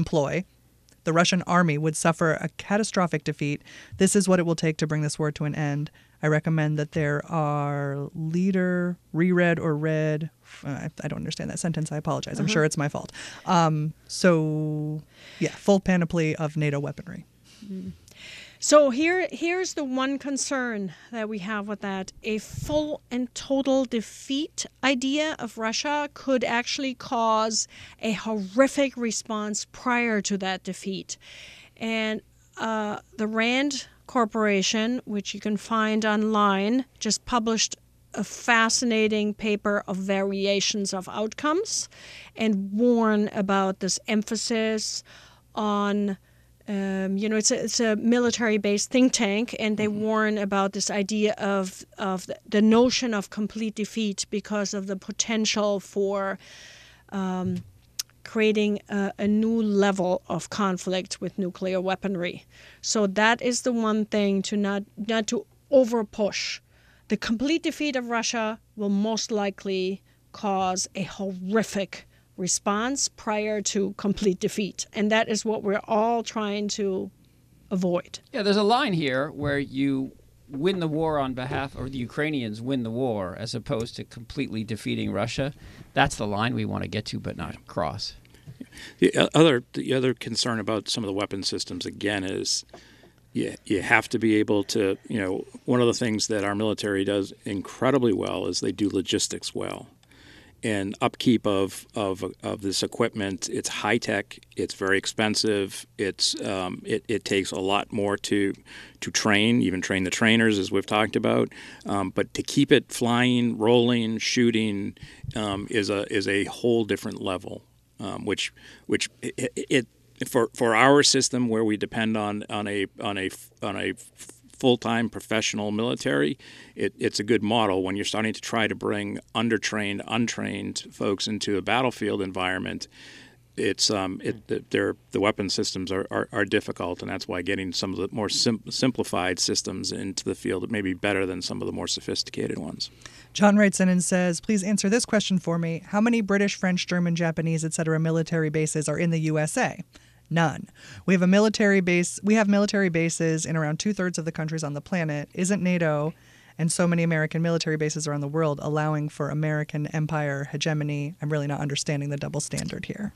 would suffer a catastrophic defeat. This is what it will take to bring this war to an end. I recommend that there are reread or read. I don't understand that sentence. I apologize. I'm sure it's my fault. Full panoply of NATO weaponry. So here's the one concern that we have with that. A full and total defeat idea of Russia could actually cause a horrific response prior to that defeat. And the RAND Corporation, which you can find online, just published a fascinating paper of variations of outcomes and warn about this emphasis on it's a military-based think tank, and they warn about this idea of the notion of complete defeat because of the potential for creating a new level of conflict with nuclear weaponry. So that is the one thing to not to over-push. The complete defeat of Russia will most likely cause a horrific response prior to complete defeat. And that is what we're all trying to avoid. Yeah, there's a line here where you win the war on behalf, or the Ukrainians win the war, as opposed to completely defeating Russia. That's the line we want to get to, but not cross. The other concern about some of the weapon systems, again, is you have to be able to, one of the things that our military does incredibly well is they do logistics well. And upkeep of this equipment, it's high tech, it's very expensive, it takes a lot more to train, even train the trainers, as we've talked about. But to keep it flying, rolling, shooting is a whole different level, which for our system, where we depend on a full-time professional military, it's a good model. When you're starting to try to bring undertrained, untrained folks into a battlefield environment, the weapon systems are difficult, and that's why getting some of the more simplified systems into the field may be better than some of the more sophisticated ones. John writes in and says, please answer this question for me. How many British, French, German, Japanese, etc. military bases are in the USA? None. We have military bases in around 2/3 of the countries on the planet. Isn't NATO and so many American military bases around the world allowing for American empire hegemony? I'm really not understanding the double standard here.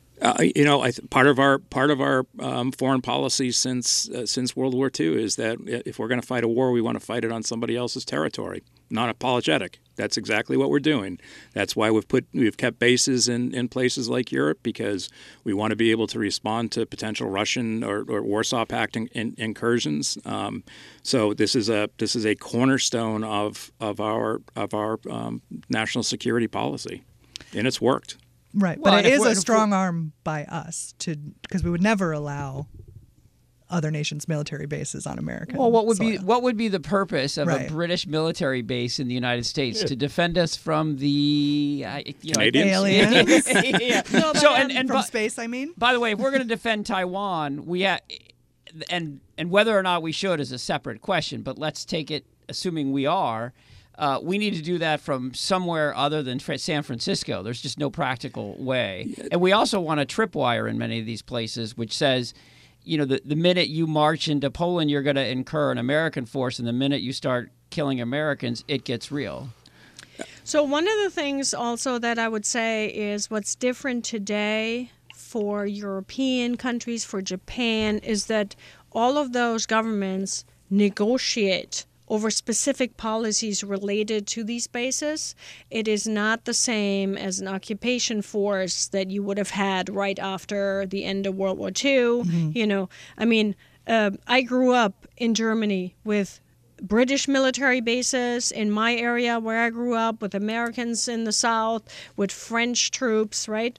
Part of our foreign policy since World War II is that if we're going to fight a war, we want to fight it on somebody else's territory. Non-apologetic. That's exactly what we're doing. That's why we've kept bases in places like Europe, because we want to be able to respond to potential Russian or Warsaw Pact incursions. So this is a cornerstone of our national security policy, and it's worked. Right, well, but it is a strong arm by us because we would never allow other nations' military bases on American Well, what would soil. be the purpose of a British military base in the United States to defend us from the Canadians? Aliens? Yeah. No, So from space, I mean. By the way, if we're going to defend Taiwan, and whether or not we should is a separate question. But let's take it, assuming we are. We need to do that from somewhere other than San Francisco. There's just no practical way. And we also want a tripwire in many of these places, which says, the minute you march into Poland, you're going to incur an American force, and the minute you start killing Americans, it gets real. So one of the things also that I would say is what's different today for European countries, for Japan, is that all of those governments negotiate over specific policies related to these bases. It is not the same as an occupation force that you would have had right after the end of World War II. Mm-hmm. I grew up in Germany with British military bases in my area where I grew up, with Americans in the South, with French troops, right?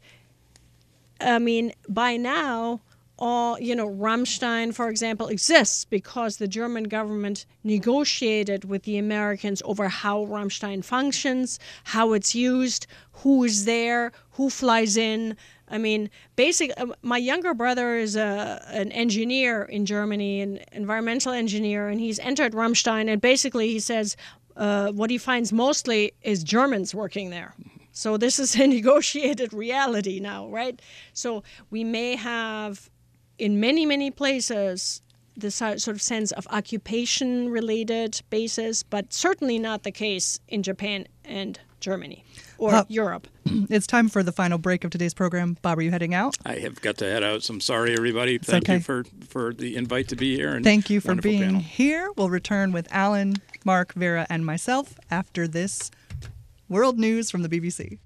By now, Rammstein, for example, exists because the German government negotiated with the Americans over how Rammstein functions, how it's used, who is there, who flies in. Basically, my younger brother is an engineer in Germany, an environmental engineer, and he's entered Rammstein, and basically he says what he finds mostly is Germans working there. So this is a negotiated reality now, right? So we may have, in many, many places, this sort of sense of occupation-related bases, but certainly not the case in Japan and Germany or Europe. It's time for the final break of today's program. Bob, are you heading out? I have got to head out, so I'm sorry, everybody. Thank you for the invite to be here. And thank you for being panel. here. We'll return with Alan, Mark, Vera, and myself after this world news from the BBC.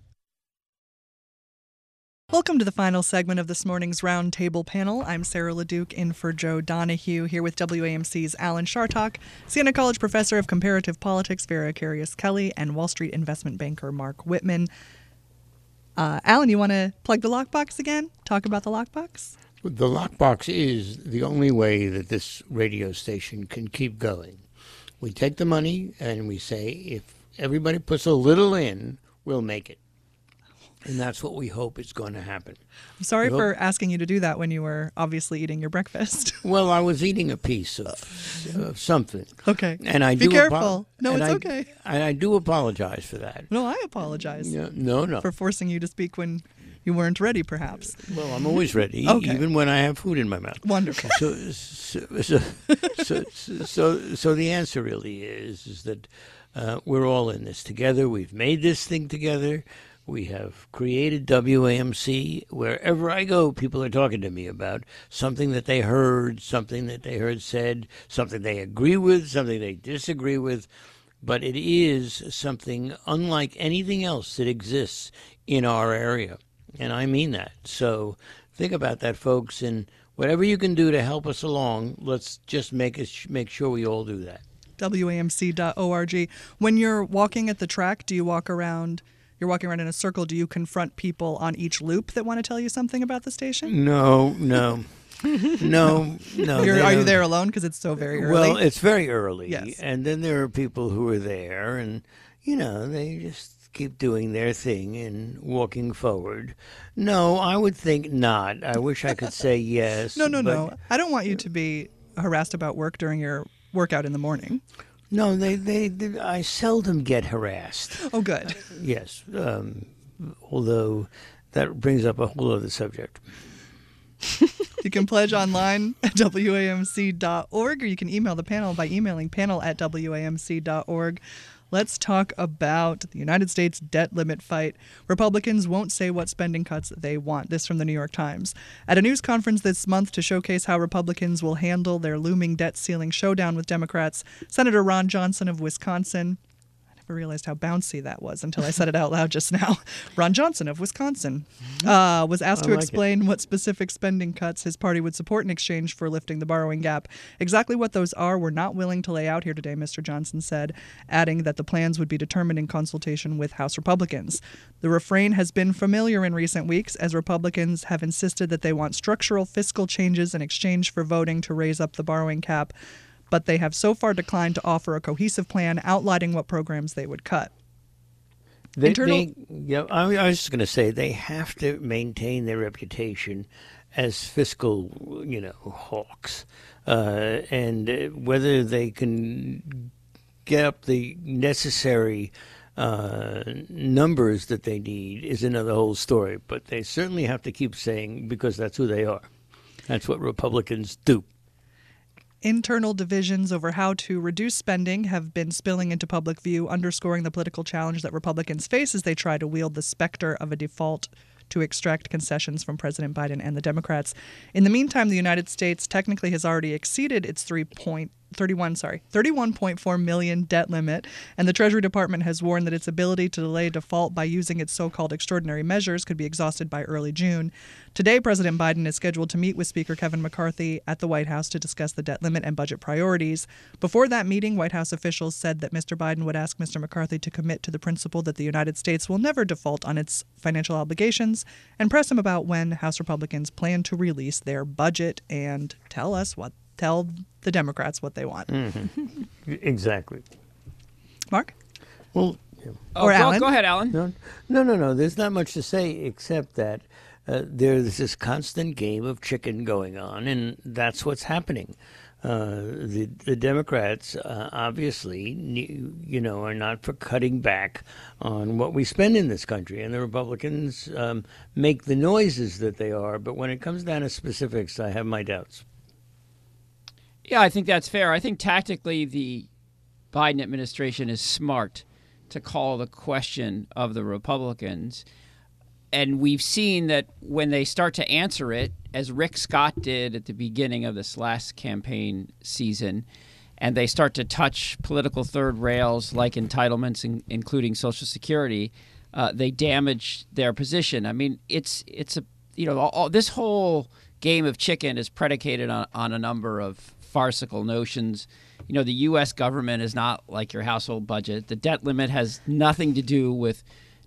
Welcome to the final segment of this morning's Roundtable panel. I'm Sarah LeDuc in for Joe Donahue, here with WAMC's Alan Chartock, Siena College Professor of Comparative Politics Vera Carius-Kelly, and Wall Street investment banker Mark Whitman. Alan, you want to plug the lockbox again? Talk about the lockbox? The lockbox is the only way that this radio station can keep going. We take the money and we say, if everybody puts a little in, we'll make it. And that's what we hope is going to happen. I'm sorry for asking you to do that when you were obviously eating your breakfast. Well, I was eating a piece of something. Okay. And I Be careful. No, it's okay. And I do apologize for that. No, I apologize. No. For forcing you to speak when You weren't ready, perhaps. Well, I'm always ready, Okay. even when I have food in my mouth. Wonderful. So the answer really is that we're all in this together. We've made this thing together. We have created WAMC. Wherever I go, people are talking to me about something that they heard said, something they agree with, something they disagree with. But it is something unlike anything else that exists in our area. And I mean that. So think about that, folks. And whatever you can do to help us along, let's just make sure we all do that. WAMC.org. When you're walking at the track, do you walk around? You're walking around in a circle. Do you confront people on each loop that want to tell you something about the station? No. Are you there alone because it's so very early? Well, it's very early. Yes. And then there are people who are there, and, they just keep doing their thing and walking forward. No, I would think not. I wish I could say yes. No. I don't want you to be harassed about work during your workout in the morning. No, I seldom get harassed. Oh, good. Yes, although that brings up a whole other subject. You can pledge online at WAMC.org, or you can email the panel by emailing panel@WAMC.org. Let's talk about the United States debt limit fight. Republicans won't say what spending cuts they want. This from the New York Times. At a news conference this month to showcase how Republicans will handle their looming debt ceiling showdown with Democrats, Senator Ron Johnson of Wisconsin, I never realized how bouncy that was until I said it out loud just now. Ron Johnson of Wisconsin was asked to explain what specific spending cuts his party would support in exchange for lifting the borrowing gap. Exactly what those are, we're not willing to lay out here today, Mr. Johnson said, adding that the plans would be determined in consultation with House Republicans. The refrain has been familiar in recent weeks as Republicans have insisted that they want structural fiscal changes in exchange for voting to raise up the borrowing cap, but they have so far declined to offer a cohesive plan outlining what programs they would cut. I was just going to say they have to maintain their reputation as fiscal, hawks, and whether they can get up the necessary numbers that they need is another whole story. But they certainly have to keep saying, because that's who they are. That's what Republicans do. Internal divisions over how to reduce spending have been spilling into public view, underscoring the political challenge that Republicans face as they try to wield the specter of a default to extract concessions from President Biden and the Democrats. In the meantime, the United States technically has already exceeded its 31.4 million debt limit, and the Treasury Department has warned that its ability to delay default by using its so-called extraordinary measures could be exhausted by early June. Today, President Biden is scheduled to meet with Speaker Kevin McCarthy at the White House to discuss the debt limit and budget priorities. Before that meeting, White House officials said that Mr. Biden would ask Mr. McCarthy to commit to the principle that the United States will never default on its financial obligations and press him about when House Republicans plan to release their budget and tell the Democrats what they want. Mm-hmm. Exactly. Mark? Well, or Alan? Go ahead, Alan. No. There's not much to say except that there's this constant game of chicken going on, and that's what's happening. The Democrats obviously, are not for cutting back on what we spend in this country, and the Republicans make the noises that they are. But when it comes down to specifics, I have my doubts. Yeah, I think that's fair. I think tactically the Biden administration is smart to call the question of the Republicans. And we've seen that when they start to answer it, as Rick Scott did at the beginning of this last campaign season, and they start to touch political third rails like entitlements, including Social Security, they damage their position. I mean, it's this whole game of chicken is predicated on a number of farcical notions. The U.S. government is not like your household budget. The debt limit has nothing to do with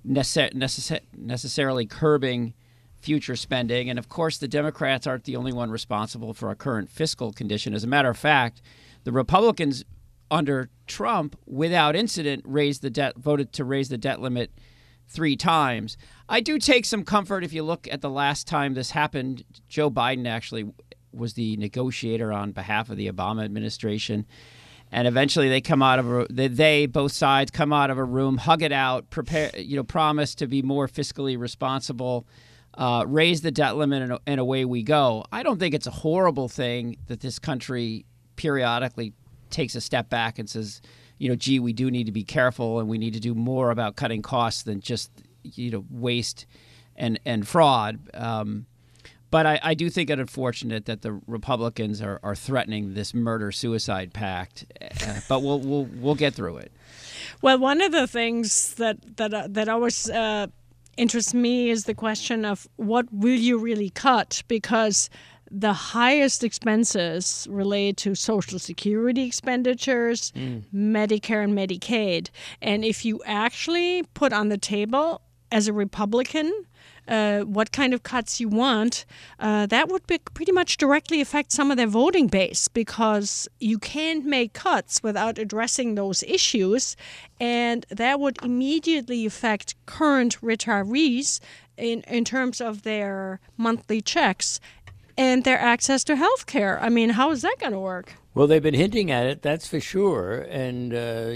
necessarily curbing future spending. And, of course, the Democrats aren't the only one responsible for our current fiscal condition. As a matter of fact, the Republicans under Trump, without incident, voted to raise the debt limit 3 times. I do take some comfort if you look at the last time this happened. Joe Biden actually was the negotiator on behalf of the Obama administration. And eventually they come out of both sides come out of a room, hug it out, prepare, promise to be more fiscally responsible. raise the debt limit, and away we go. I don't think it's a horrible thing that this country periodically takes a step back and says, gee, we do need to be careful and we need to do more about cutting costs than just, waste and fraud. But I do think it unfortunate that the Republicans are threatening this murder-suicide pact. But we'll get through it. Well, one of the things that always interests me is the question of what will you really cut, because the highest expenses relate to Social Security expenditures, Medicare and Medicaid. And if you actually put on the table as a Republican what kind of cuts you want, that would pretty much directly affect some of their voting base, because you can't make cuts without addressing those issues. And that would immediately affect current retirees in terms of their monthly checks and their access to health care. I mean, how is that going to work? Well, they've been hinting at it, that's for sure. And,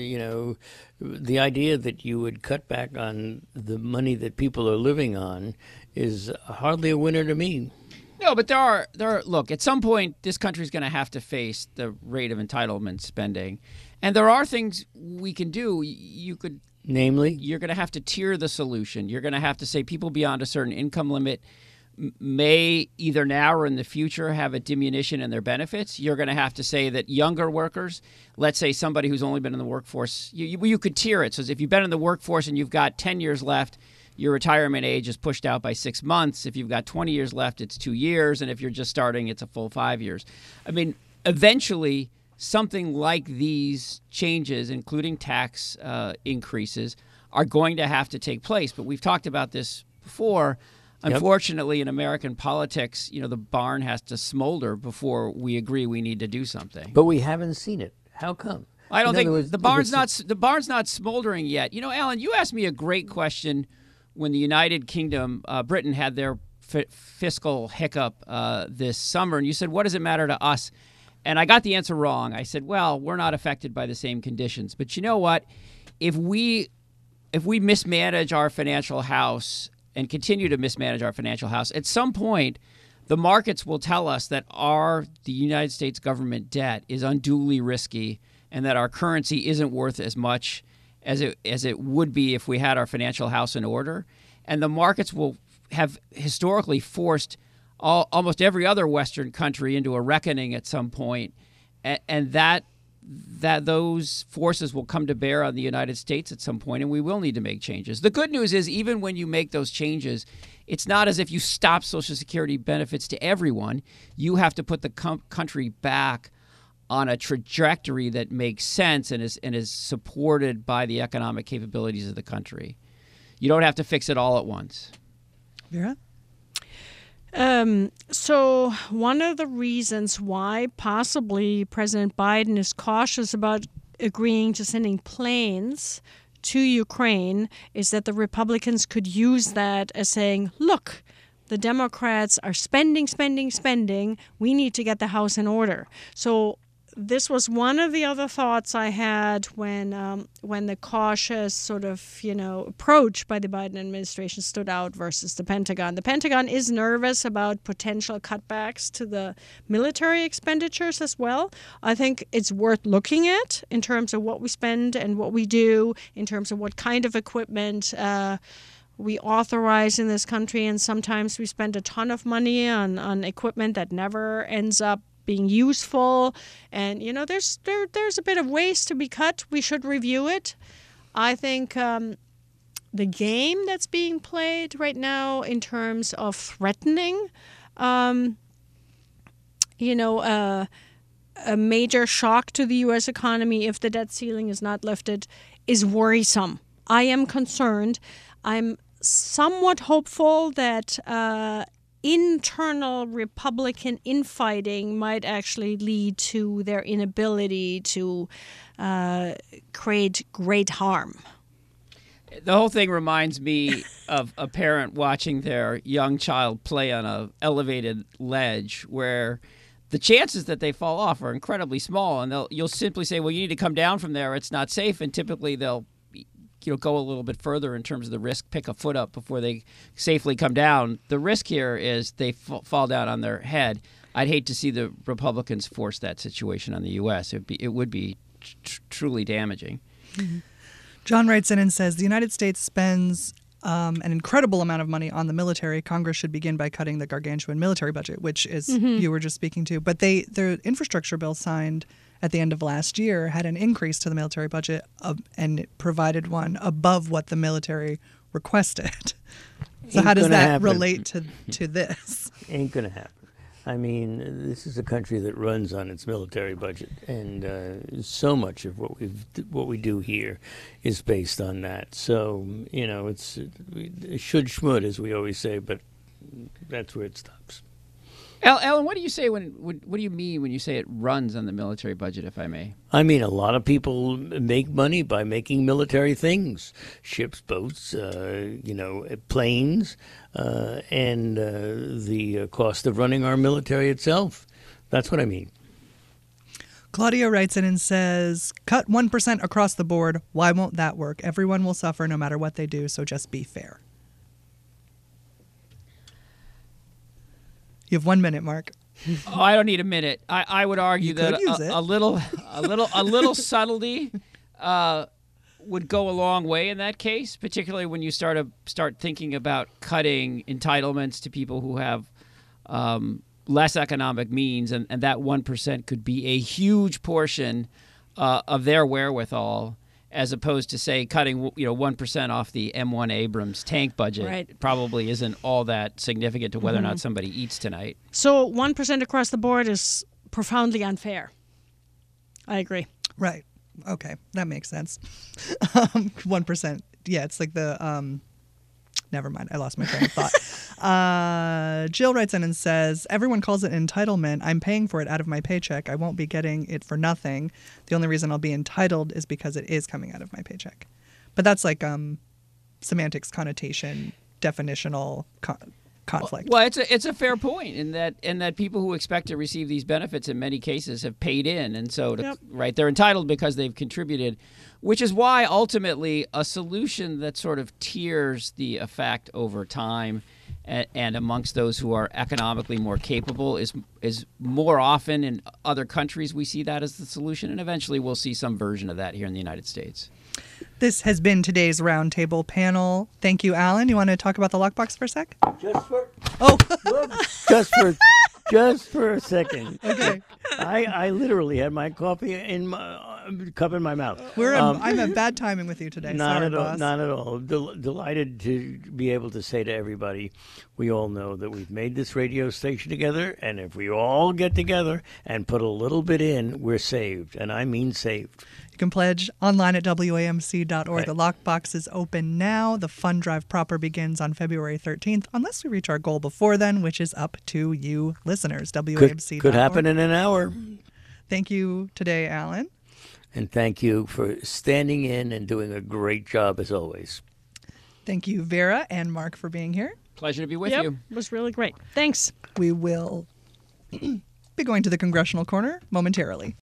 the idea that you would cut back on the money that people are living on is hardly a winner to me. No, but there are look, at some point, this country's going to have to face the rate of entitlement spending. And there are things we can do. Namely? You're going to have to tier the solution. You're going to have to say people beyond a certain income limit may either now or in the future have a diminution in their benefits. You're going to have to say that younger workers, let's say somebody who's only been in the workforce, you could tier it. So if you've been in the workforce and you've got 10 years left, your retirement age is pushed out by 6 months. If you've got 20 years left, it's 2 years. And if you're just starting, it's a full 5 years. I mean, eventually, something like these changes, including tax increases, are going to have to take place. But we've talked about this before. Unfortunately, in American politics, the barn has to smolder before we agree we need to do something. But we haven't seen it. How come? I don't think the barn's not smoldering yet. Alan, you asked me a great question when the United Kingdom, Britain, had their fiscal hiccup this summer, and you said, "What does it matter to us?" And I got the answer wrong. I said, "Well, we're not affected by the same conditions." But you know what? If we mismanage our financial house and continue to mismanage our financial house, at some point, the markets will tell us that the United States government debt is unduly risky and that our currency isn't worth as much as it would be if we had our financial house in order. And the markets will have historically forced almost every other Western country into a reckoning at some point, and that those forces will come to bear on the United States at some point, and we will need to make changes. The good news is, even when you make those changes, it's not as if you stop Social Security benefits to everyone. You have to put the country back on a trajectory that makes sense and is supported by the economic capabilities of the country. You don't have to fix it all at once. Vera? So one of the reasons why possibly President Biden is cautious about agreeing to sending planes to Ukraine is that the Republicans could use that as saying, look, the Democrats are spending. We need to get the House in order. So this was one of the other thoughts I had when the cautious sort of, approach by the Biden administration stood out versus the Pentagon. The Pentagon is nervous about potential cutbacks to the military expenditures as well. I think it's worth looking at in terms of what we spend and what we do, in terms of what kind of equipment we authorize in this country. And sometimes we spend a ton of money on equipment that never ends up being useful, and there's a bit of waste to be cut. We should review it. I think the game that's being played right now in terms of threatening, a major shock to the U.S. economy if the debt ceiling is not lifted, is worrisome. I am concerned. I'm somewhat hopeful that internal Republican infighting might actually lead to their inability to create great harm. The whole thing reminds me of a parent watching their young child play on an elevated ledge where the chances that they fall off are incredibly small, and you'll simply say, well, you need to come down from there. It's not safe, and typically they'll go a little bit further in terms of the risk, pick a foot up before they safely come down. The risk here is they fall down on their head. I'd hate to see the Republicans force that situation on the U.S. It would be truly damaging. John writes in and says, the United States spends an incredible amount of money on the military. Congress should begin by cutting the gargantuan military budget, which is you were just speaking to. But their infrastructure bill signed at the end of last year had an increase to the military budget and it provided one above what the military requested. So how does that relate to this? Ain't going to happen. I mean, this is a country that runs on its military budget, and so much of what we do here is based on that. So, it's should schmud, as we always say, but that's where it stops. Ellen, what do you say what do you mean when you say it runs on the military budget, if I may? I mean, a lot of people make money by making military things, ships, boats, planes, and the cost of running our military itself. That's what I mean. Claudia writes in and says, cut 1% across the board. Why won't that work? Everyone will suffer no matter what they do, so just be fair. You have 1 minute, Mark. Oh, I don't need a minute. I would argue that a little subtlety would go a long way in that case, particularly when you start thinking about cutting entitlements to people who have less economic means, and that 1% could be a huge portion of their wherewithal, as opposed to, say, cutting 1% off the M1 Abrams tank budget. Right. Probably isn't all that significant to whether or not somebody eats tonight. So 1% across the board is profoundly unfair. I agree. Right. Okay, that makes sense. 1%. Yeah, it's like the never mind. I lost my train of thought. Jill writes in and says, everyone calls it entitlement. I'm paying for it out of my paycheck. I won't be getting it for nothing. The only reason I'll be entitled is because it is coming out of my paycheck. But that's like semantics, connotation, definitional conflict. Well, it's a fair point in that people who expect to receive these benefits in many cases have paid in, and so they're entitled because they've contributed, which is why ultimately a solution that sort of tiers the effect over time and amongst those who are economically more capable is more often in other countries we see that as the solution, and eventually we'll see some version of that here in the United States. This has been today's Roundtable panel. Thank you, Alan. You want to talk about the lockbox for a sec? Just for a second. Okay. I literally had my coffee in my cup in my mouth. I'm at bad timing with you today. Not Sorry, at all. boss. Not at all. Delighted to be able to say to everybody, we all know that we've made this radio station together, and if we all get together and put a little bit in, we're saved, and I mean saved. You can pledge online at WAMC.org. Right. The lockbox is open now. The fund drive proper begins on February 13th, unless we reach our goal before then, which is up to you listeners. WAMC.org. Could happen in an hour. Thank you today, Alan. And thank you for standing in and doing a great job as always. Thank you, Vera and Mark, for being here. Pleasure to be with you. It was really great. Thanks. We will be going to the Congressional Corner momentarily.